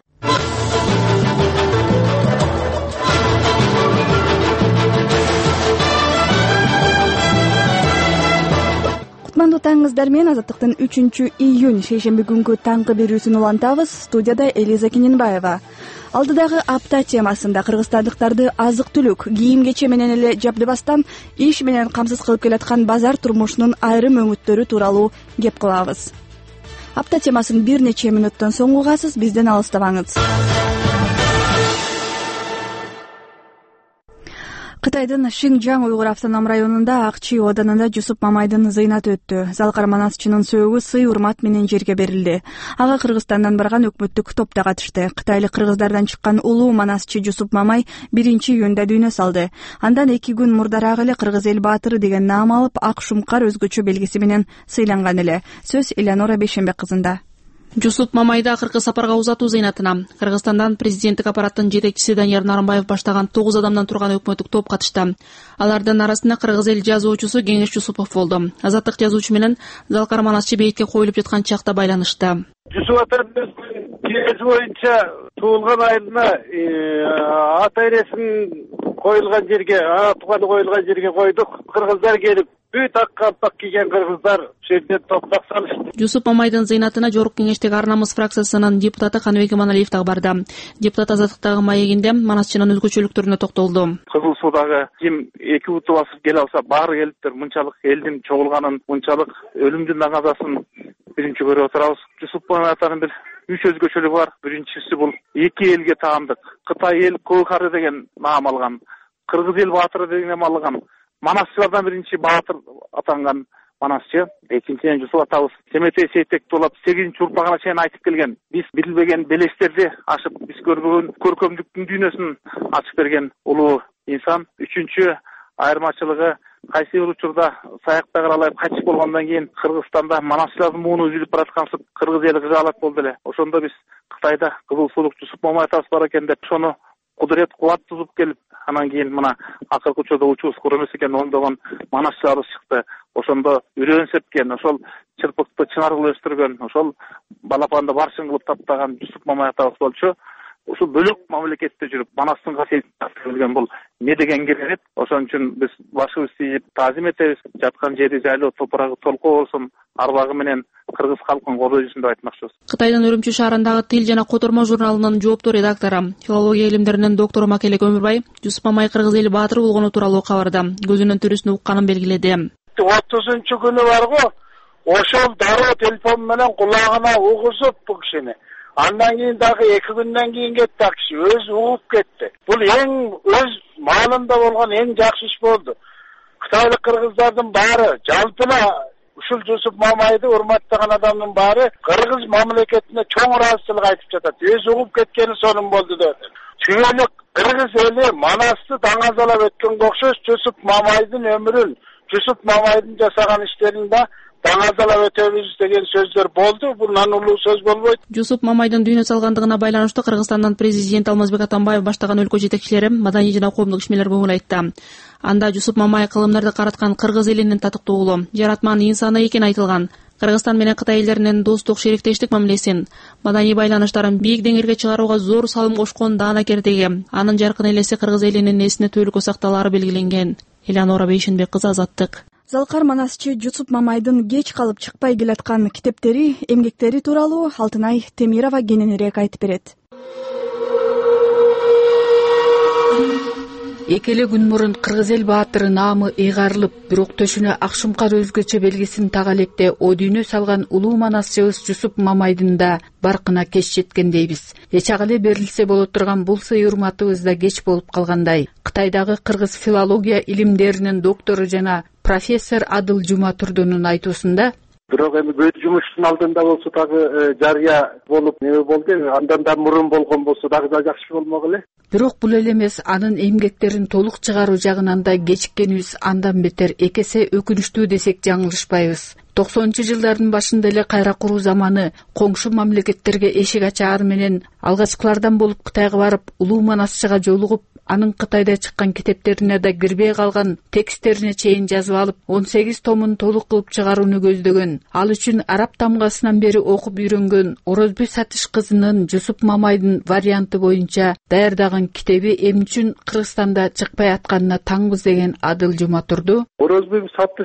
Кутмандуу таңыңыздар менен Азаттыктын 3-июнь шейшемби күнгү таңкы берүүсүн улантабыз. Студияда Элиза Кененбаева. Алдыдагы апта темасында кыргызстандыктарды азык-түлүк, кийим-кече менен эле жабдыбастан иш менен камсыз кылып келаткан базар турмушунун айрым өңүттөрү тууралуу кеп кылабыз. Апта темасын бир нече мүнөттөн соң угасыз, бизден алыстабаңыз. Кытайдын Шинжаң уйгур автоном районунда Акчи оданында Жусуп Мамайдын зыйнаты өттү. Залкар манасчынын сөөгү сый урмат менен жерге берилди. Ага Кыргызстандан барган өкмөттүк топ да катышты. Кытайлык кыргыздардан чыккан улуу манасчы Жусуп Мамай 1-июнда дүйнө салды. Андан 2 күн мурдараак эле Кыргыз эл баатыры деген наам алып, ак шумкар өзгөчө белгиси менен сыйланган эле. Сөз Элеонора Бейшенбек кызында. Жусуп Мамайды акыркы сапарга узатуу зыйнатына Кыргызстандан президенттик аппараттын жетекчиси Данияр Нарымбаев баштаган 9 адамдан турган өкмөттүк топ катышты. Алардын арасында Кыргыз эл жазуучусу Кеңеш Жусупов болду. Азаттык жазуучу менен Залкар манасчы бейитке коюлуп жаткан чакта байланышты. Жусуп атамыз кеңеш боюнча туулган айылына ата эресин коюлган жерге, тууганы коюлган жерге койдук. Кыргыздар келип, бүт ак калпак кийген кыргыздар жерде топтак салышты. Жусуп Мамайдын зыйнатына Жогорку Кеңештеги Ар намыс фракциясынын депутаты Каныбек Иманалиев дагы барды. Депутат Азаттыктагы маегинде манасчынын өзгөчөлүктөрүнө токтолду. Кызыл Суудагы ким 2 буту басып келе алса, баары келиптир. Мынчалык элдин чогулганын, мынчалык өлүмдүн даңазасын биринчи көрүп отурабыз. Жусуп Мамай атанын бир 3 өзгөчөлүгү бар. Биринчиси бул эки элге таандык. Кытай эл Коохары деген наам алган, Кыргыз эл баатыры деген наам алган. Манасчылардан биринчи баатыр атанган манасчы. Экинчиден Жусуп атабыз Семетей Сейтек тоолап 8-чи урпагына чейин айтып келген. Биз билбеген белестерди ашып, биз көрбөгөн көркөмдүктүн дүйнөсүн ачып берген улуу инсан. Үчүнчү айырмачылыгы кайсы бир учурда саякта каралайып кайтыш болгондон кийин Кыргызстанда манасчылардын мууну үзүлүп бараткансып Кыргыз эли кыжаалат болду эле. Ошондо биз Кытайда Кызыл Суулук Жусуп Мамай атабыз бар экен деп ошону кудурет кубат тузуп келип, анан кийин мына акыркы учурда учубуз кур эмес экен оңдогон манасчыларыбыз чыкты. Ошондо үрөөн сепкен, ошол чырпыкты чынар кылып өстүргөн, ошол балапанды барчын кылып таптаган Жусуп Мамай атабыз болчу. Ушул бөлөк мамлекетте жүрүп, манастын касиетин билген бул не деген керемет. Ошон үчүн биз башыбызды ийип таазим этебиз. Жаткан жери жайлуу, топурагы толкоо болсун, арбагы менен кыргыз калкын колдой жүрсүн деп айтмакчыбыз. Кытайдын Үрүмчү шаарындагы Тил жана Котормо журналынын жооптуу редактору, филология илимдеринин доктору Макелек Өмүрбай Жусуп Мамай Кыргыз эли баатыры болгону тууралуу кабарда көзүнүн түрүсүн укканын белгиледи. 30-чу күнү барго, ошол дароо телефон менен кулагына угузуп бул кишини. Андан кийин дагы 2 күндөн кийин кетти акчы, өзү угуп кетти. Бул эң өз маалында болгон эң жакшы иш болду. Кытайлык кыргыздардын баары жалпыла ушул Жусуп Мамайды урматтаган адамдын баары кыргыз мамлекетине чоң ыраазычылык айтып жатат. Өзү угуп кеткени сонун болду деп. Чүйөлүк кыргыз эли манасты даңазалап өткөнгө окшош Жусуп Мамайдын өмүрүн, Жусуп Мамайдын жасаган иштерин да даңазалап өтөбүз деген сөздөр болду. Бундан улуу сөз болбойт. Жусуп Мамайдын дүйнө салгандыгына байланыштуу Кыргызстандан президент Алмазбек Атамбаев баштаган өлкө жетекчилери маданий жана коомдук ишмерлер көңүл айтты. Анда Жусуп Мамай кылымдарды караткан кыргыз элинин татыктуу уулу, жаратманын инсаны экени айтылган. Кыргызстан менен Кытай элдеринин достук, шериктештик мамилесин, маданий байланыштарын бийик деңгээлге чыгарууга зор салым кошкон даанакердиги, анын жаркын элеси кыргыз элинин эсине түбөлүккө сакталаары белгиленген. Элеонора Бейшенбек кызы, Азаттык. Залкар манасчы Жусуп Мамайдын кеч калып чыкпай келаткан китептери, эмгектери тууралуу Алтынай Темирова кененирээк айтып берет. Эки эле күн мурун кыргыз эл баатыры наамы ыйгарылып, бирок төшүнө ак шумкар өзгөчө белгисин тага электе о дүйнө салган улуу манасчыбыз Жусуп Мамайдын да баркына кеч жеткен дейбиз. Эч ак эле берилсе боло турган бул сый урматыбыз да кеч болуп калгандай. Кытайдагы кыргыз филология илимдеринин доктору жана профессор Адыл Жуматурдунун айтуусунда бирок эми көз жумуштун алдында болсо дагы жарыя болуп неме болду, андан да мурун болгон болсо дагы да жакшы болмок эле. Бирок бул эле эмес, анын эмгектерин толук чыгаруу жагынан да кечиккенибиз андан бетер эки эсе өкүнүчтүү десек жаңылышпайбыз. 90-жылдардын башында эле кайра куруу заманы коңшу мамлекеттерге эшик ачаар менен алгачкылардан болуп Кытайга барып, улуу манасчыга жолугуп, анын Кытайда чыккан китептерине да кирбей калган тексттерине чейин жазып алып, 18 томун толук кылып чыгарууну көздөгөн. Ал үчүн араб тамгасынан бери окуп үйрөнгөн Орозбүй Сатыш кызынын Жусуп Мамайдын варианты боюнча даярдаган китеби эмне үчүн Кыргызстанда чыкпай атканына таңбыз деген Адыл Жуматурду. Орозбүй Сатыш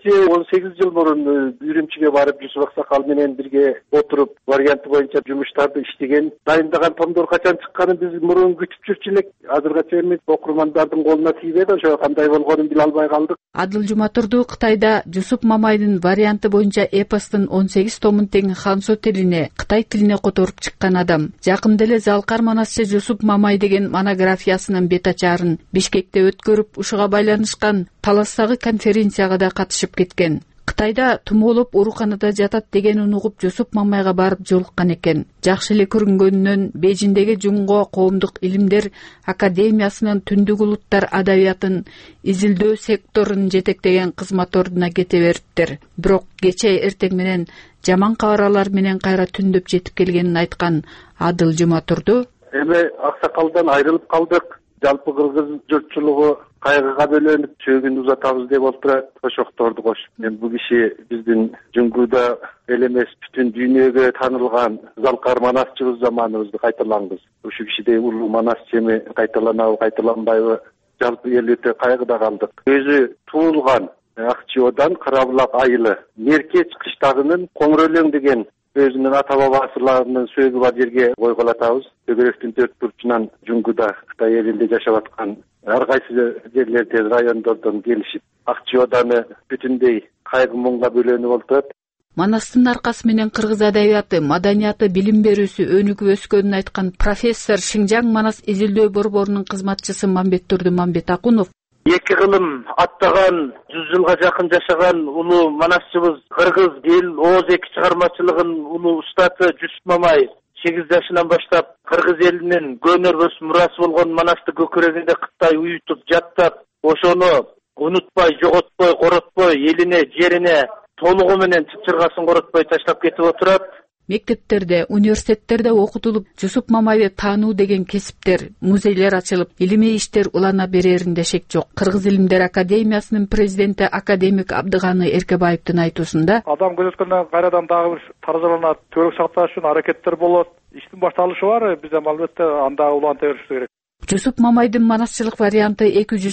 18 жыл мурун Үрүмчүгө барып Жусуп Аксакал менен бирге отуруп варианты боюнча жумуштарды иштеген. Дайындаган томдор качан чыкканын биз мурун күтүп жүрчү элек. Азыркача эми окурмандардын колуна тийбейт, ошо кандай болгонун биле албай калдык. Адыл Жуматурду Кытайда Жусуп Мамайдын варианты боюнча эпостун 18 томун тең хансо тилине, Кытай тилине которуп чыккан адам. Жакында эле Залкар манасчы Жусуп Мамай деген монографиясынын бет ачаарын Бишкекте өткөрүп, ушуга байланышкан Таластагы конференцияга да катышып кеткен. Кытайда тумоолоп ооруканада жатат дегенин угуп Жусуп Мамайга барып жолуккан экен. Жакшы эле көрүнгөнүнөн Бейжиңдеги Жунго коомдук илимдер академиясынын түндүк улуттар адабиятын изилдөө секторун жетектеген кызмат ордуна кете бериптир. Бирок кечээ эртең менен жаман кабарлар менен кайра түндөп жетип келгенин айткан Адыл Жуматурду эми Аксакалдан айрылып калдык. Жалпы кыргыз журтчулугу кайгыга бөлөнүп чөгүн узатабыз деп отурат, ошокторду кошуп. Мен бул киши биздин Жуңгуда эле эмес бүтүн дүйнөгө таанылган Залкар манасчыбыз заманыбызды кайталаңбыз. Ушул кишидей улуу манасчы эми кайталанабы, кайталанбайбы, жалпы эл өтө кайгыда калдык. Өзү туулган Акчиодан Карабулак айылы Меркеч кыштагынын Коңур өлөң деген өзүнүн ата бабасыларынын сөөгү бар жерге койгола атабыз. Төгөрөктүн төрт бурчунан Жуңгуда Кытай элинде жашап аткан ар кайсы жерлерден, райондордон келишип, Акчиоданы бүтүндөй кайгы муңга бөлөнүп отурат. Манастын аркасы менен кыргыз адабияты, маданияты, билим берүүсү өнүгүп өскөнүн айткан профессор Шинжаң Манас изилдөө борборунун кызматчысы Мамбеттурду Мамбетакунов эки кылым аттаган 100 жылга жакын жашаган улуу манасчыбыз кыргыз эл ооз эки чыгармачылыгынын улуу устаты Жусуп Мамай 8 жашынан баштап кыргыз элинин көөнөрбөс мурасы болгон манасты көкүрөгүндө Кытай уютуп жаттап, ошону унутпай, жоготпой, коротпой, элине, жерине толугу менен чыпчыргасын коротпой таштап кетип отурат. Мектептерде, университеттерде окутулуп, Жусуп Мамайды таануу деген кесиптер, музейлер ачылып, илимий иштер улана береринде шек жок. Кыргыз илимдер академиясынын президенти академик Абдыганы Эркебаевдин айтуусунда адам көзөткөндөн кайрадан дагы бир таразаланат, төрөк сакташ үчүн аракеттер болот. Иштин башталышы бар, бизде албетте анда уланта беришибиз керек. Жусуп Мамайдын манасчылык варианты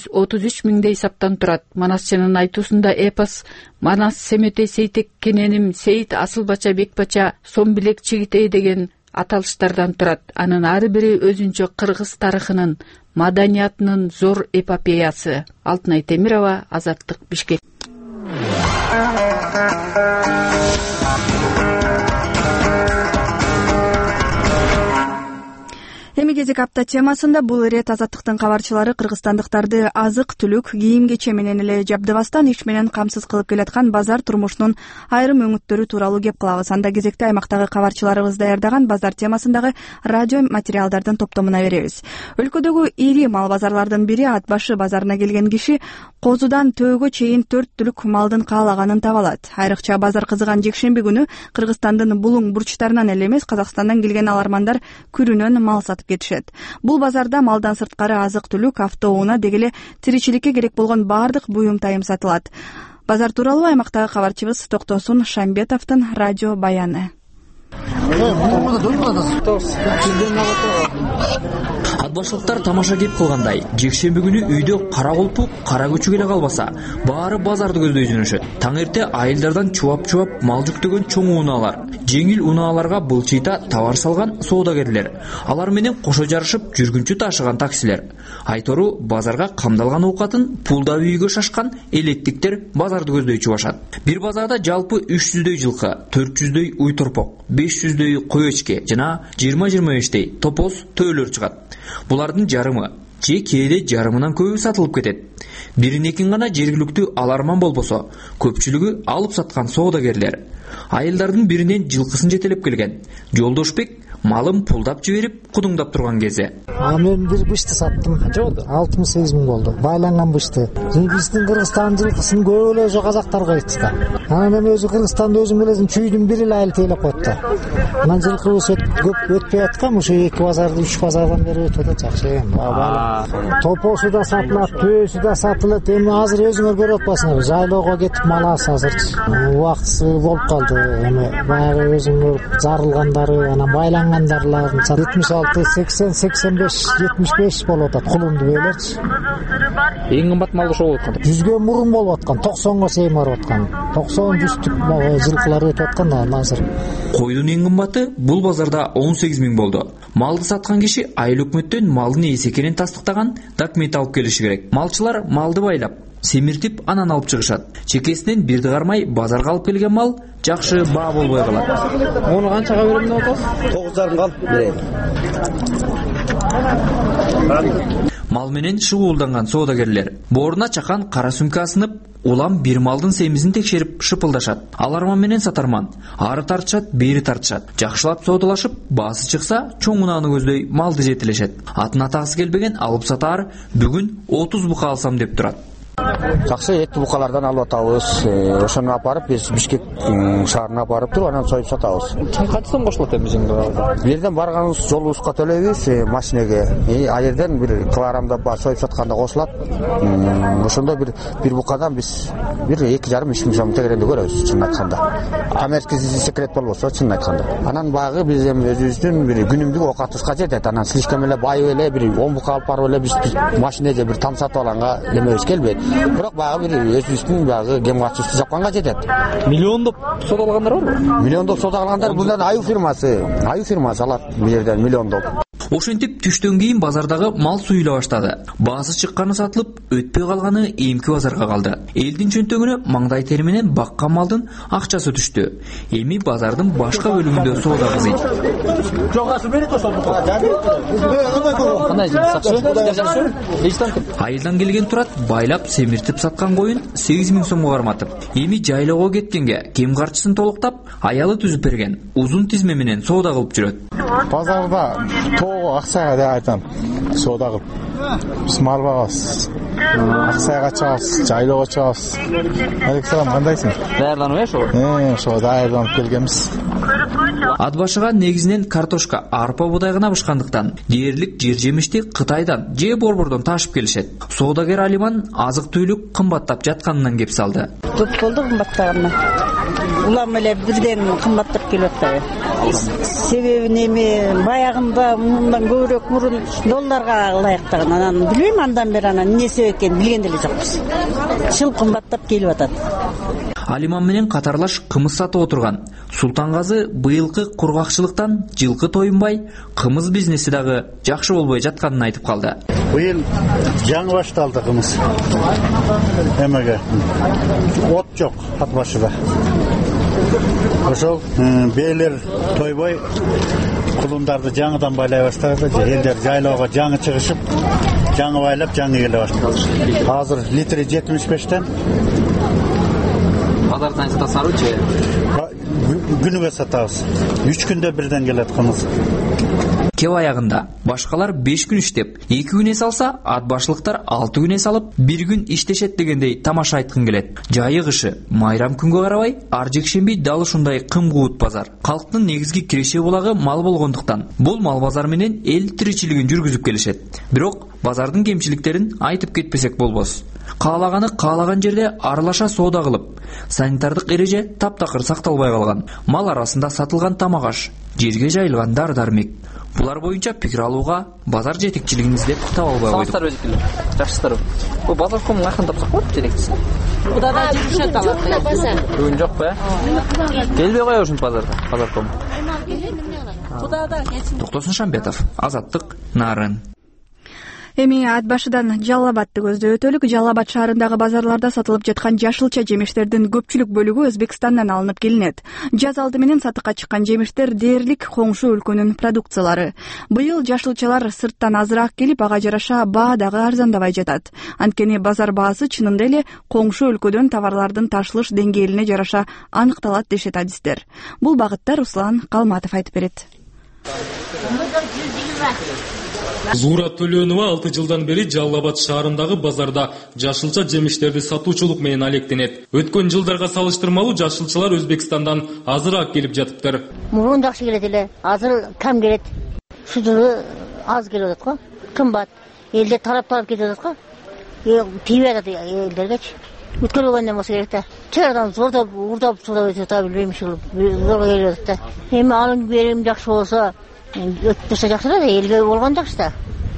233 миңдей саптан турат. Манасчынын айтуусунда эпос Манас Семетей Сейтек Кененим Сейит Асылбача Бекбача Сомбилек Чигитей деген аталыштардан турат. Анын ар бири өзүнчө кыргыз тарыхынын, маданиятынын зор эпопеясы. Алтынай Темирова, Азаттык, Бишкек. Эми кезек апта темасында бул ирет Азаттыктын кабарчылары кыргызстандыктарды азык түлүк, кийим кече менен эле жабдыбастан иш менен камсыз кылып келаткан базар турмушунун айрым өңүттөрү тууралуу кеп кылабыз. Анда кезекте аймактагы кабарчыларыбыз даярдаган базар темасындагы радио материалдардын топтомуна беребиз. Өлкөдөгү ири мал базарлардын бири Ат башы базарына келген киши козудан төөгө чейин 4 түлүк малдын каалаганын таба алат. Айрыкча базар кызыган жекшемби күнү Кыргызстандын булуң бурчтарынан эле эмес, Казакстандан келген алармандар күрүнөн мал сатып кетишет. Бул базарда малдан сырткары азык түлүк, автоунаа деги эле тиричиликке керек болгон баардык буюм тайым сатылат. Базар тууралуу аймактагы кабарчыбыз Токтосун Шамбетовдун радио баяны. Ат башлыктар тамаша кеп калгандай, жекшемби күнү үйдө кара колпук, кара көчү келе калбаса, баары базарды көздөй жөнөшөт. Таң эрте айылдардан чубап мал жүктөгөн чоң унаалар, жеңил унааларга былчыйта товар салган соодагерлер, алар менен кошо жарышып жүргүнчү ташыган таксилер. Айтору базарга камдалган оокатын пулдап үйгө шашкан элеттиктер базарды көздөй чубашат. Бир базарда жалпы 300дөй жылкы, 400дөй уй торпок, 500дөй коечке жана 20-25дөй топоз төөлөр чыгат. Булардын жарымы же кээде жарымынан көбү сатылып кетет. Бирин-экин гана жергиликтүү аларман болбосо, көпчүлүгү алып саткан соодагерлер. Айылдардын биринен жылкысын жетелеп келген Жолдошбек малын пулдап жиберип кудуңдап турган кезде. Мен бир бышты саттым. Канча болду? 68 000 болду. Байланган бышты. Биздин Кыргызстан жылкысын көп эле ошо казактар койт да. Анан эми өзү Кыргызстанда өзүң билесиң, чүйдүн бир эле айыл тейлеп коет да. Анан жылкыбыз көп өтпөй аткан, ошо 2 базарды 3 базардан бери өтүп атат, жакшы эми. Топосу да сатылат, төөсү да сатылат. Эми азыр өзүңөр көрүп атпасыңарбы? Жайлоого кетип мал алса азырчы. Убактысы болуп калды. Эми баягы өзүңөр зарылгандары, анан байлангандарлар 76, 80, 85, 75 болуп атат. Кулунду бейлерчи. Эң кымбат мал ошо болуп аткан. 100га мурун болуп аткан, 90га чейин барып аткан. 90-100 жылкылар өтүп аткан азыр. Койдун эң кымбаты бул базарда 18 000 болду. Малды саткан киши айыл өкмөттөн малдын ээси экенин тастыктаган документ алып келиши керек. Малчылар малды байлап, семиртип анан алып чыгышат. Чекесинен бирди кармай базарга алып келген мал жакшы баа болбой калат. Муну канчага берем деп атасыз? 9,5 алып берейин. Мал менен шугуулданган соодагерлер бооруна чакан кара сүмкө асынып, улам бир малдын семизин текшерип шыпылдашат. Аларман менен сатарман ары тартышат, бери тартышат. Жакшылап соодалашып, баасы чыкса, чоң унааны көздөй малды жетелешет. Атын атагысы келбеген алып сатаар бүгүн 30 бука алсам деп турат. Жакшы этти букалардан алып атабыз. Ошону апарып Бишкек шаарына апарып туруп анан союп сатабыз. Канча сом кошулат эми жеңге? Бу жерден барганыбыз жолубузга төлөйбүз, машинеге. А жерден бир килограммда союп сатканда кошулат. Ошондо бир букадан биз 2,5-3 миң сом тегеренде көрөбүз, чынын айтканда. Коммерческий секрет болбосо, чынын айтканда. Анан багы биз эми өзүбүздүн бир күнүмдүк окатыбызга жетет. Анан слишком эле байып эле бир 10 бука алып барып эле биз машинеге бир там сатып алганга эмебиз келбейт. Бирок багы бир өзүбүздүн багы кем катчыбызды жапканга жетет. Миллиондоп соода алгандар барбы? Миллиондоп соода алгандар бундан аю фирмасы алат бу жерден миллиондоп. Ошентип түштөн кийин базардагы мал суюла баштады. Баасы чыкканы сатылып, өтпөй калганы эмки базарга калды. Элдин чөнтөгүнө маңдай тери менен баккан малдын акчасы түштү. Эми базардын башка бөлүгүндө соода кызыйт. Айылдан келген турат байлап семиртип саткан коюн 8 000 сомго карматып. Эми жайлоого кеткенге кем карчысын толуктап, аялы түзүп берген узун тизме менен соода кылып жүрөт. Базарда акчага деп айтам, соода кылып. Биз мал багабыз. Акчага чыгабыз, жайлоого чыгабыз. Александр, кандайсың? Даярданып ошо? Ошо даярданып келгенбиз. Ат башыга негизинен картошка, арпа буудай гана бышкандыктан дээрлик жер жемишти Кытайдан же Борбордон ташып келишет. Соодагер Алиман азык-түлүк кымбаттап жатканынан кеп салды. Көп болду кымбаттаганына. Улам эле бирден кымбаттап келип атты. Себеби неме баягында мындан көбүрөөк мурун долларга ылайыктаган. Анан билбейм андан бери анан эмне себеп экенин билген деле жокпуз. Жыл кымбаттап келип атат. Алиман менен катарлаш кымыз сатып отурган Султангазы быйылкы кургакчылыктан жылкы тоюнбай, кымыз бизнеси дагы жакшы болбой жатканын айтып калды. Быйыл жаңы башталды кымыз. Эмеге от жок ат башыда. Ошол бейлер тойбой кулундарды жаңыдан байлай баштады. Элдер жайлоого жаңы чыгышып, жаңы байлап, жаңы келе баштады. Азыр литри 75тен. Базардан сатасарбычы? Күнүгө сатабыз. 3 күндө бирден келет кымыз. Кеп аягында башкалар 5 күн иштеп, 2 күн эс алса, ат башлыктар 6 күн эс алып, 1 күн иштешет дегендей тамаша айткын келет. Жайы кышы, майрам күнгө карабай, ар жекшемби дал ушундай кым-куут базар. Калктын негизги киреше булагы мал болгондуктан, бул мал базар менен эл тиричилигин жүргүзүп келишет. Бирок базардын кемчиликтерин айтып кетпесек болбос. Каалаганы каалаган жерде аралаша соода кылып, санитардык эреже таптакыр сакталбай калган. Мал арасында сатылган тамак аш, жерге жайылган дар-дармек. Булар боюнча пикир алууга базар жетекчилигин издеп таба албай койдук. Саламатсыздарбы өзгөлөр. Жакшысыздарбы? Бул базар.комдун акырын тапсак болот жетекчиси. Куда да жүрүшөт алат. Бүгүн жокпу, келбей коебуз ушинтип базар.ком. Токтосун Шамбетов, Азаттык, Нарын. Эми ат башыдан Жалал Абадты көздөп өтөлүк. Жалал Абад шаарындагы базарларда сатылып жаткан жашылча жемиштердин көпчүлүк бөлүгү Өзбекстандан алынып келинет. Жаз алды менен сатыкка чыккан жемиштер дээрлик коңшу өлкөнүн продукциялары. Быйыл жашылчалар сырттан азыраак келип, ага жараша баа дагы арзандабай жатат. Анткени базар баасы чынында эле коңшу өлкөдөн товарлардын ташылыш деңгээлине жараша аныкталат дешет адистер. Бул багытта Руслан Калматов айтып берет. Зура Төлөнова 6 жылдан бери Жалал Абад шаарындагы базарда жашылча жемиштерди сатуучулук менен алектенет. Өткөн жылдарга салыштырмалуу жашылчалар Өзбекстандан азыраак келип жатыптыр. Мурун жакшы келет эле, азыр кам келет. Ушул жылы аз келип атат го. Кымбат. Элдер тарап кетип атат го. Тийип атат элдергечи. Өткөргөндөн болсо керек да. Чырадан зордоп, урдап, сурдап өтүп билбейм ушул. Зорго келип атат да. Эми алым берим жакшы болсо, өтүп турса жакшы да, элге болгон жакшы да.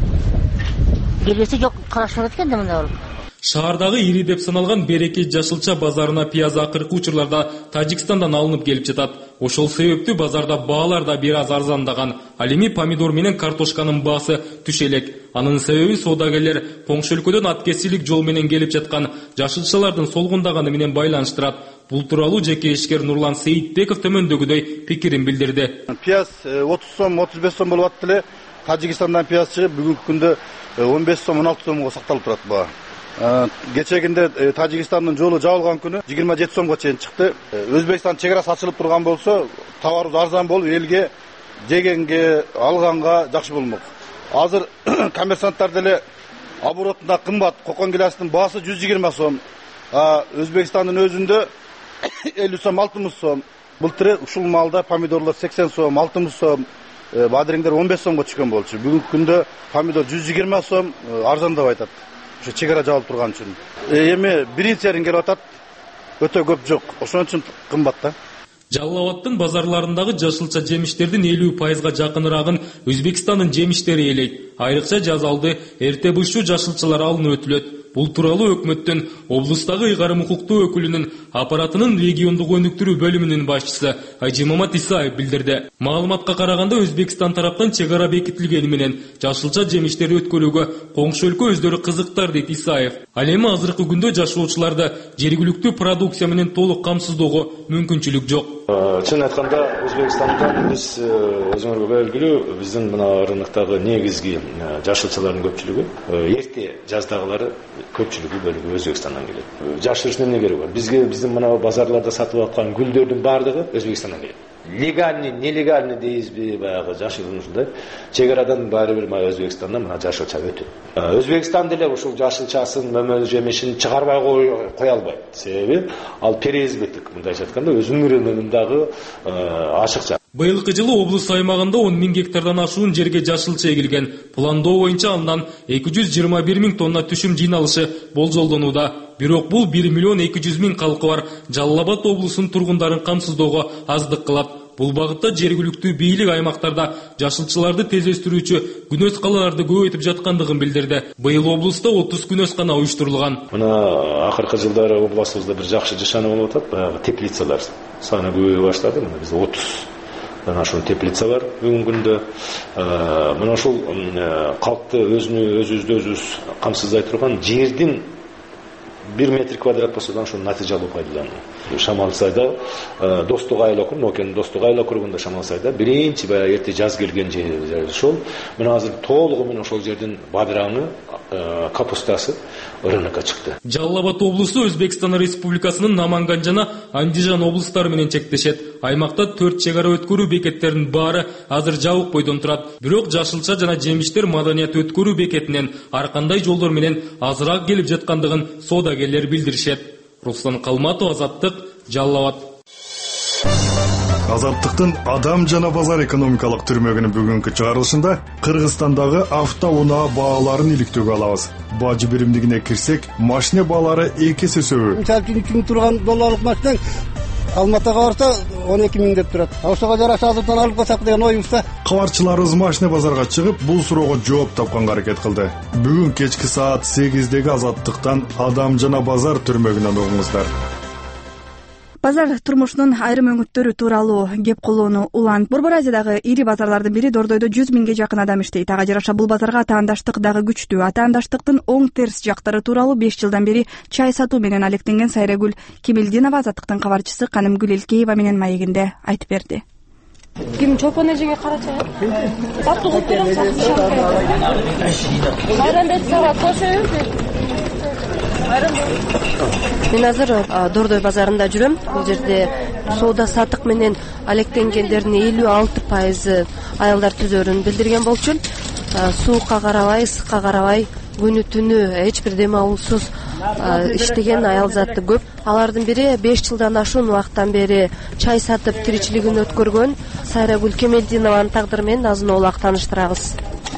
Келбесе жок, карашмай экен да мында болуп. Шаардагы ири деп саналган Береке жашылча базарына пияз акыркы учурларда Тажикстандан алынып келип жатат. Ошол себептүү базарда баалар да бир аз арзандаган. Ал эми помидор менен картошканын баасы түшө элек. Анын себеби соодагерлер коңшу өлкөдөн аткесилик жол менен келип жаткан жашылчалардын солгундаганы менен байланыштырат. Бул тууралуу жеке ишкер Нурлан Сейитбеков төмөндөгүдөй пикирин билдирди. Пияз 30 сом, 35 сом болуп атты эле. Тажикстандан пияз чыгып, бүгүнкү күндө 15 сом, 16 сомго сакталып турат баа. Кечегинде Тажикстандын жолу жабылган күнү 27 сомго чейин чыкты. Өзбекстан чек-арасы ачылып турган болсо, товарыбыз арзан болуп, элге жегенге, алганга жакшы болмок. Азыр коммерсанттар деле оборотунда кымбат, кокон гилясынын баасы 120 сом. Өзбекстандын өзүндө 50 сом, 60 сом. Былтыр ушул малда помидорлор 80 сом, 60 сом, бадыриңдер 15 сомго чыккан болчу. Бүгүнкү күндө помидор 120 сом арзандап айтат. Ошо чек-ара жабылып турган үчүн. Эми биринчи келип атат, өтө көп жок. Ошон үчүн кымбат да. Жалал Абадтын базарларындагы жашылча жемиштердин 50%га жакыныраагын Өзбекстандын жемиштери ээлейт. Айрыкча жаз алды эрте быштуу жашылчалар алынып өтүлөт. Бул тууралуу өкмөттүн облустагы ыйгарым укуктуу өкүлүнүн аппаратынын региондук өнүктүрүү бөлүмүнүн башчысы Ажимамат Исаев билдирди. Маалыматка караганда Өзбекстан тараптан чек-ара бекитилгени менен жашылча жемиштерди өткөрүүгө коңшу өлкө өздөрү кызыктар дейт Исаев. Ал эми азыркы күндө жашоочуларды жергиликтүү продукция менен толук камсыздоого мүмкүнчүлүк жок. Чын айтканда Өзбекстандан биз өзүңөргө белгилүү биздин мына рыноктогу негизги жашылчалардын көпчүлүгү эрте жаздагылары көпчүлүгү бөлүгү Өзбекстандан келет. Жашырыштын эмне кереги бар? Бизге биздин мына базарларда сатылып аткан гүлдөрдүн баардыгы Өзбекстандан келет. Легальный, нелегальный дейбизби, баягы жашырын ушундай. Чек-арадан баары бир Өзбекстандан мына жашылча өтөт. Өзбекстан деле ушул жашылчасын, мөмө жемишин чыгарбай кое албайт. Себеби ал переизбытык, мындайча айтканда өзүнүн рыногундагы ашыкча. Быйылкы жылы облус аймагында 10 000 гектардан ашуун жерге жашылча эгилген. Пландоо боюнча андан 221 000 тонна түшүм жыйналышы болжолдонууда. Бирок бул 1 200 000 калкы бар Жалал Абад облусунун тургундарын камсыздоого аздык кылат. Бул багытта жергиликтүү бийлик аймактарда жашылчаларды тез өстүрүүчү күнөс калаларды көбөйтүп жаткандыгын билдирди. Быйыл облуста 30 күнөс кана уюштурулган. Мына акыркы жылдары областыбызда бир жакшы жашануу болуп атат. Баягы теплицалар саны көбөйө баштады. Мына бизде 30 ашуун теплица бар бүгүнкү күндө. Мына ушул калкты өзүбүздү камсыздай турган жердин 1 метр квадрат болсо ошол натыйжалуу пайдалануу. Шамалсайда Достук айыл округу, Нокенин Достук айыл округунда Шамалсайда биринчи баягы эрте жаз келген жер ошол. Мына азыр толугу менен ошол жердин бадыраңы, капустасы рынокко чыкты. Жалал Абад облусу Өзбекстан Республикасынын Наманган жана Андижан облустары менен чектешет. Аймакта 4 чек-ара өткөрүү бекеттеринин баары азыр жабык бойдон турат. Бирок жашылча жана жемиштер маданият өткөрүү бекетинен ар кандай жолдор менен азыраак келип жаткандыгын соодагерлер билдиришет. Руслан Калматов, Азаттык, Жалал Абад. Азаттыктын адам жана базар экономикалык түрмөгүнүн бүгүнкү чыгарылышында Кыргызстандагы автоунаа бааларын иликтөөгө алабыз. Бажы биримдигине кирсек, машина баалары 2 эсе өсөбү. Мисалы үчүн турган долларлык машина Алматыга барса 12 миң деп турат. Ошого жараша азырдан алып калсак деген оюбуз да. Кабарчыларыбыз машина базарга чыгып, бул суроого жооп тапканга аракет кылды. Бүгүн кечки саат 8деги Азаттыктан Адам жана базар түрмөгүнөн угуңуздар. Базар турмушунун айрым өңүттөрү тууралуу кеп кылууну улант. Борбор Азиядагы ири базарлардын бири Дордойдо 100 миңге жакын адам иштейт. Ага жараша бул базарга атаандаштык дагы күчтүү. Атаандаштыктын оң терс жактары тууралуу 5 жылдан бери чай сатуу менен алектенген Сайрагүл Кемелдинова Азаттыктын кабарчысы Канымгүл Элкеева менен маегинде айтып берди. Ким чолпон эжеге карача? Сатуу кылып берем, Мен азыр Дордой базарында жүрөм. Бул жерде соода сатык менен алектенгендердин 56% аялдар түзөрүн билдирген болчу. Суукка карабай, ысыкка карабай, күнү түнү эч бир дем алуусуз иштеген аял заты көп. Алардын бири 5 жылдан ашуун убакыттан бери чай сатып тиричилигин өткөргөн Сайрагүл Кемелдинованын тагдыры менен азын оолак тааныштырабыз.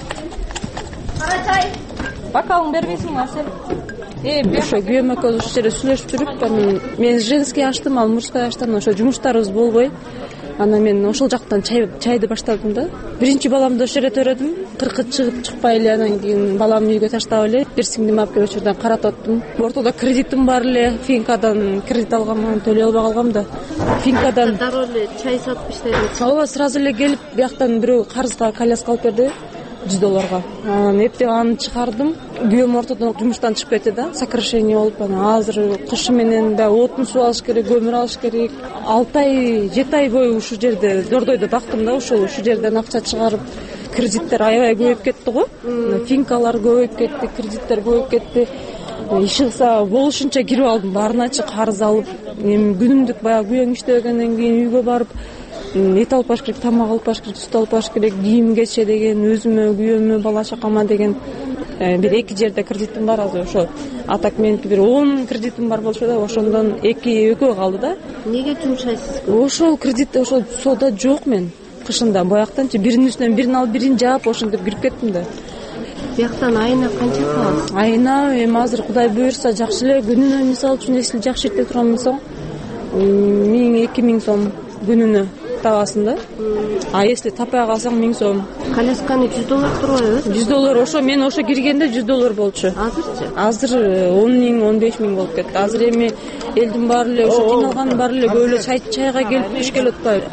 Карачай, бокалың бербейсиңби Асель? Ошо күйөөм экөөбүз ушул жерде сүйлөшүп жүрүп, мен женский аштым, ал мужской аштым, ошо жумуштарыбыз болбой, анан мен ошол жактан чайды баштадым да. Биринчи баламды ошол жерде төрөдүм, 40 чыгып чыкпай эле, анан кийин баламды үйгө таштап эле, бир сиңдим алып келип ошол жерден каратып аттым. Ортодо кредитим бар эле, Финкадан кредит алгам, төлөй албай калгам да. Финкадан дароо эле чай сатып иштедим. Ооба, сразу эле келип, бияктан бирөө карызга коляска алып берди. $100. Анан эптеп аны чыгардым. Күйөөм ортодон жумуштан чыгып кетти да, сокращение болуп, анан азыр кышы менен да отун суу алыш керек, көмүр алыш керек. 6 ай, 7 ай бою ушул жерде Дордойдо бактым да, ушул жерден акча чыгарып, кредиттер аябай көбөйүп кетти го. Финкалар көбөйүп кетти, кредиттер көбөйүп кетти. Иш кылса болушунча кирип алдым, баарыначы карыз алып, күнүмдүк баягы күйөөң иштебегенден кийин үйгө барып эт алып баш керек, тамак алып баш керек, сүт алып баш керек, кийим кече деген, өзүмө, күйөөмө, бала чакама деген бир 2 жерде кредитим бар азыр. Ошо атак меники бир 10 кредитим бар болчу да, ошондон экөө калды да. Неге жумшайсыз? Ошол кредит, ошол соода жок мен. Кышында бояктанчы биринин үстүнөн бирин алып, бирин жаап ошентип кирип кеттим да. Бияктан айына канча каласыз? Айына эми азыр Кудай буйрса жакшы эле, күнүнө мисалы үчүн эсли жакшы иштеп турган болсоң 1000-2000 сом күнүнө табасың да. А если таппай калсаң 1000 сом. Колясканы $100 турбайбы? $100, ошо мен ошо киргенде $100 болчу. Азырчы? Азыр 10 000-15 000 болуп кетти. Азыр эми элдин баары эле ошо жиналган баары эле көп эле чайга келип туш келип атпайбы?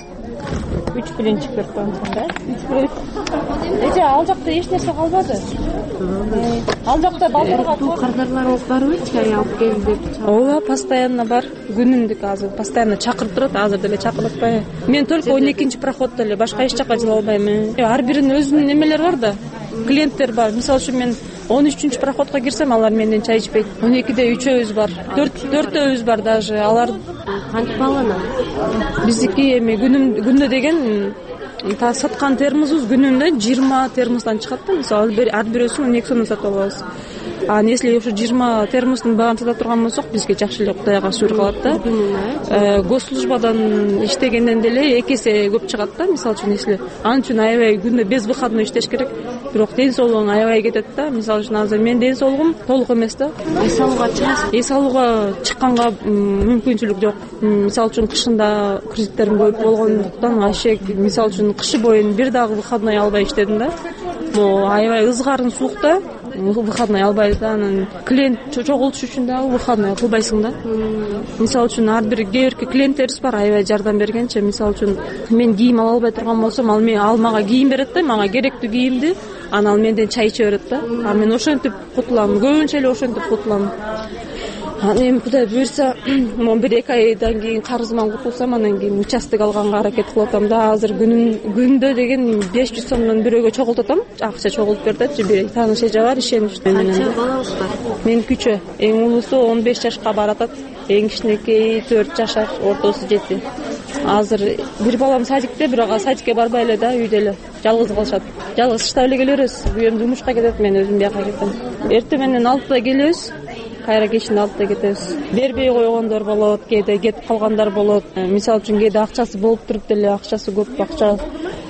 3 билинчик берип коюмсуң да? 3 билинчик. Эже ал жакта эч нерсе калбады. Ал жакта базарга кардарларыңыз барбы? Чай алып кел деп. Ооба, постоянно бар. Күнүмдүк азыр постоянно чакырып турат, азыр деле чакырып атпайбы? Мен только 12-чи проходдо эле, башка эч жакка жыла албайм. Ар биринин өзүнүн немелери бар да. Клиенттер бар. Мисалы үчүн мен 13-чү проходко кирсем, алар менден чай ичпейт. 12-де 3-өбүз бар. 4-өбүз бар даже. Алар канча балана? Биздики эми күндө деген саткан термосубуз күнүндө 20 термостон чыгат да. Мисалы ар бирөөсүн 12 сомдон сатып алабыз. А если ошо 20 термостун багын сата турган болсок, бизге жакшы эле Кудайга шүгүр калат да. Госслужбадан иштегенден деле 2 эсе көп чыгат да, мисалы үчүн если. Анын үчүн аябай күндө без выходной иштеш керек. Бирок ден соолугуң аябай кетет да. Мисалы үчүн азыр мен ден соолугум толук эмес да. Эс алууга чыгасыз? Эс алууга чыкканга мүмкүнчүлүк жок. Мисалы үчүн кышында кредиттерим көп болгондуктан аше мисалы үчүн кышы боюн бир дагы выходной албай иштедим да. Могу аябай ызгарын суукта выходной албайбыз да. Анан клиент чогултуш үчүн дагы выходной кылбайсың да. Мисалы үчүн ар бир кээ клиенттерибиз бар, аябай жардам бергенчи. Мисалы үчүн мен кийим ала албай турган болсом, ал мага кийим берет да, мага керектүү кийимди, анан ал менден чай иче берет да. А мен ошентип кутулам, көбүнчө эле ошентип кутулам. Анан эми Кудай буйрса, мен 1-2 айдан кийин карызыман кутулсам, анан кийин участок алганга аракет кылып атам да. Азыр күндө деген 500 сомдон бирөөгө чогултатам. Акча чогултуп берет, бир тааныш эже бар, ишеничтүү менен. Канча балаңыз бар? Меники 3. Эң улуусу 15 жашка баратат, эң кичинекейи 4 жашар, ортосу 7. Азыр бир балам садикте, бирок садикке барбай эле да, үйдө эле жалгыз калышат. Жалгыз иштеп эле келебиз. Күйөөм жумушка кетет, мен өзүм бияка кетем. Эртең менен 6-да келебиз. Кайра кечинде 6-да кетебиз. Бербей койгондор болот, кээде кетип калгандар болот. Мисалы үчүн кээде акчасы болуп туруп деле, акчасы көп, акча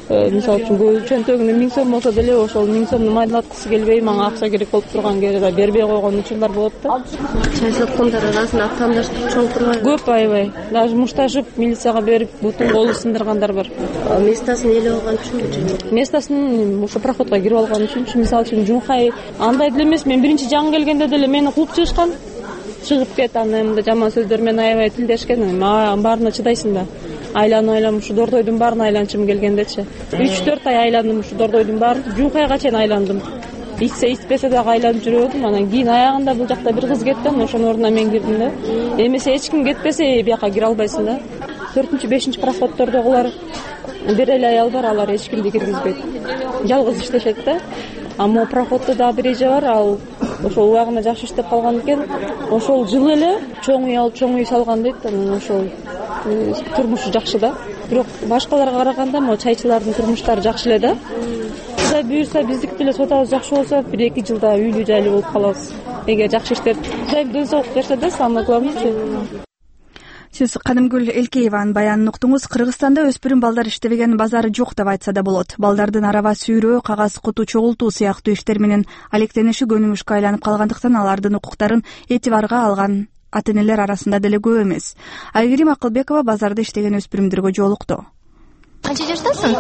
мисалы үчүн чөнтөгүндө 1000 сом болсо деле ошол 1000 сомду майдалаткысы келбей мага акча керек болуп турган кезде бербей койгон учурлар болот да. Чайчылыктар арасында аттандаштык чоң турбайбы? Көп, аябай. Даже мушташып милицияга берип бутун колу сындыргандар бар. Местасын элеп алган үчүнбү? Местасын ошо проходко кирип алган үчүн, мисалы үчүн жумхай андай деле эмес. Мен биринчи жаңы келгенде деле мени кууп чыгышкан. Чыгып кет, анда жаман сөздөр менен аябай тилдешкен. Баарына чыдайсың да. Айланып ушу Дордойдун баарын айланчым келгендечи. 3-4 ай айландым ушу Дордойдун баарын. Жумхайга чейин айландым. Ичпесе дагы айланып жүрөдүм. Анан кийин аягында бул жакта бир кыз кетти, ошонун ордуна мен кирдим да. Эмесе эч ким кетпесе бияка кире албайсың да. 4-5 проходдордогулар бир эле аял бар, алар эч кимди киргизбейт. Жалгыз иштешет да. А могу проходдо дагы бир эже бар, ал ошол убагында жакшы иштеп калган экен. Ошол жылы эле чоң үй салган дейт. Анан ошол турмушу жакшы да. Бирок башкаларга караганда могу чайчылардын турмуштары жакшы эле да. Кудай буюрса биздики деле сотабыз жакшы болсо 1-2 жылда үйлүү жайлуу болуп калабыз. Эгер жакшы иштеп, Кудай ден соолук берсе да, самое главное. Сиз Канымгүл Элкееванын баянын уктуңуз. Кыргызстанда өспүрүм балдар иштебеген базары жок деп айтса да болот. Балдардын араба сүйрөө, кагаз куту чогултуу сыяктуу иштер менен алектениши көнүмүшкө айланып калгандыктан алардын укуктарын этибарга алган ата-энелер арасында деле көп эмес. Айгерим Акылбекова базарда иштеген өспүрүмдөргө жолукту. Канча жаштасың?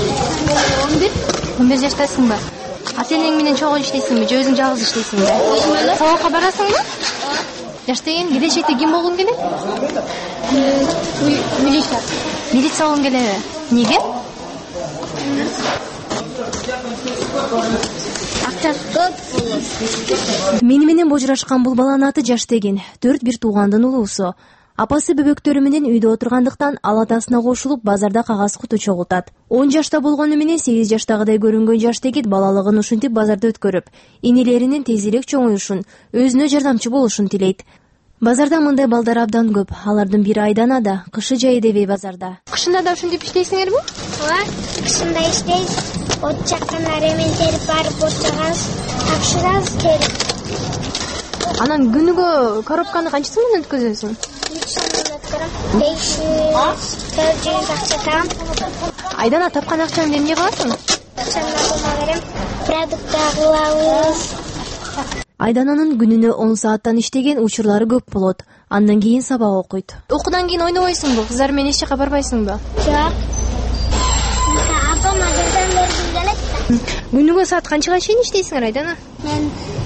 11 жаштасыңбы? Ата-энең менен чогуу иштейсиңби же өзүң жалгыз иштейсиңби? Сабакка барасыңбы? Жаштаган келечекте ким болгуң келет? Милиция болгуң келеби? Неге? Акча көп. Мени менен божурашкан бул баланын аты Жаштеген. 4 бир туугандын улуусу. Апасы бөбөктөрү менен үйдө отургандыктан ал атасына кошулуп базарда кагаз куту чогултат. 10 жашта болгону менен 8 жаштагыдай көрүнгөн Жаштегит балалыгын ушинтип базарда өткөрүп, энелеринин тезирээк чоңоюшун, өзүнө жардамчы болушун тилейт. Базарда мындай балдар абдан көп. Алардын бири Айданада, кышы жайы дебей базарда. Кышында да ушинтип иштейсиңерби? Ооба, кышында иштейбиз. От жакканда ремен терип барып от жагабыз, тапшырабыз терип. Анан күнүгө коробканы канча сомдон өткөзөсүң? 3 сомдон өткөрөм. 500-400 акча табам. Айдана тапкан акчаны эмне кыласың? Акчаны буга берем. Продукт алабыз. Айдананын күнүнө 10 сааттан иштеген учурлары көп болот. Андан кийин сабак окуйт. Окуудан кийин ойнобойсуңбу? Кыздар менен эч жака барбайсыңбы? Жок. Апам азырдан бери келет. Күнүгө саат канчага чейин иштейсиңер, Айдана? Мен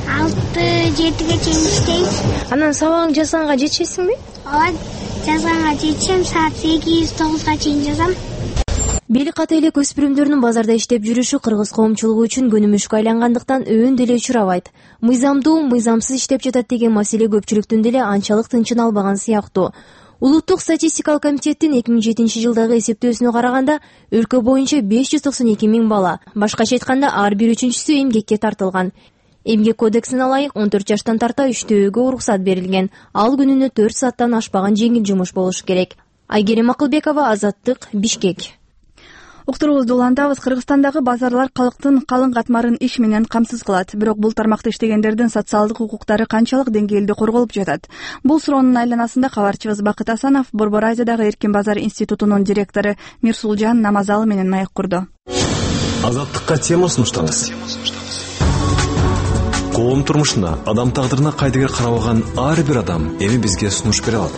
6-7ге чейин иштейм. Анан сабагың жазганга жетишесиңби? Ооба, жазганга жетишем, саат 8-9га чейин жазам. Бели ката элек өспүрүмдөрдүн базарда иштеп жүрүшү кыргыз коомчулугу үчүн көнүмүшкө айлангандыктан өөн деле учурабайт. Мыйзамдуу, мыйзамсыз иштеп жатат деген маселе көпчүлүктүн деле анчалык тынчын албаган сыяктуу. Улуттук статистикалык комитеттин 2007 жылдагы эсептөөсүнө караганда, өлкө боюнча 592 000 бала, башкача айтканда ар бир үчүнчүсү эмгекке тартылган. Эмгек кодексине ылайык 14 жаштан тарта иштөөгө уруксат берилген. Ал күнүнө 4 сааттан ашпаган жеңил жумуш болушу керек. Айгерим Акылбекова, Азаттык, Бишкек. Уктуруубузду улантабыз. Кыргызстандагы базарлар калктын калың катмарын иш менен камсыз кылат. Бирок бул тармакта иштегендердин социалдык укуктары канчалык деңгээлде корголуп жатат? Бул суроонун айланасында кабарчыбыз Бакыт Асанов Борбор Азиядагы Эркин базар институтунун директору Мирсулжан Намазалы менен маек курду. Азаттыкка тема сунуштаңыз. Коом турмушуна, адам тагдырына кайдыгер карабаган ар бир адам эми бизге сунуш бере алат.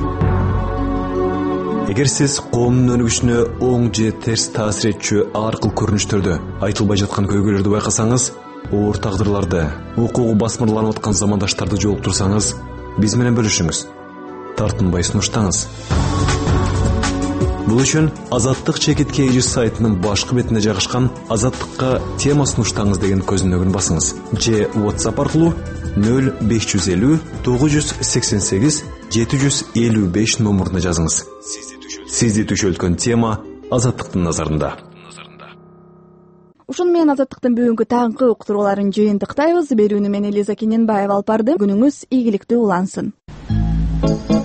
Эгер сиз коомдун өнүгүшүнө оң же терс таасир этчү ар кыл көрүнүштөрдү, айтылбай жаткан көйгөйлөрдү байкасаңыз, оор тагдырларды, укугу басмырланып аткан замандаштарды жолуктурсаңыз, биз менен бөлүшүңүз. Тартынбай сунуштаңыз. Бул үчүн Азаттык чекитке эжи сайтынын башкы бетинде жайгашкан Азаттыкка тема сунуштаңыз деген көзүнөгүн басыңыз. Же WhatsApp аркылуу 0550 988 755 номуруна жазыңыз. Сизди түшөлткөн тема Азаттыктын назарында. Ушун менен Азаттыктын бүгүнкү таңкы уктурууларын жыйынтыктайбыз. Берүүнү мен Элиза Кененбаева алып барды. Күнүңүз ийгиликтүү улансын.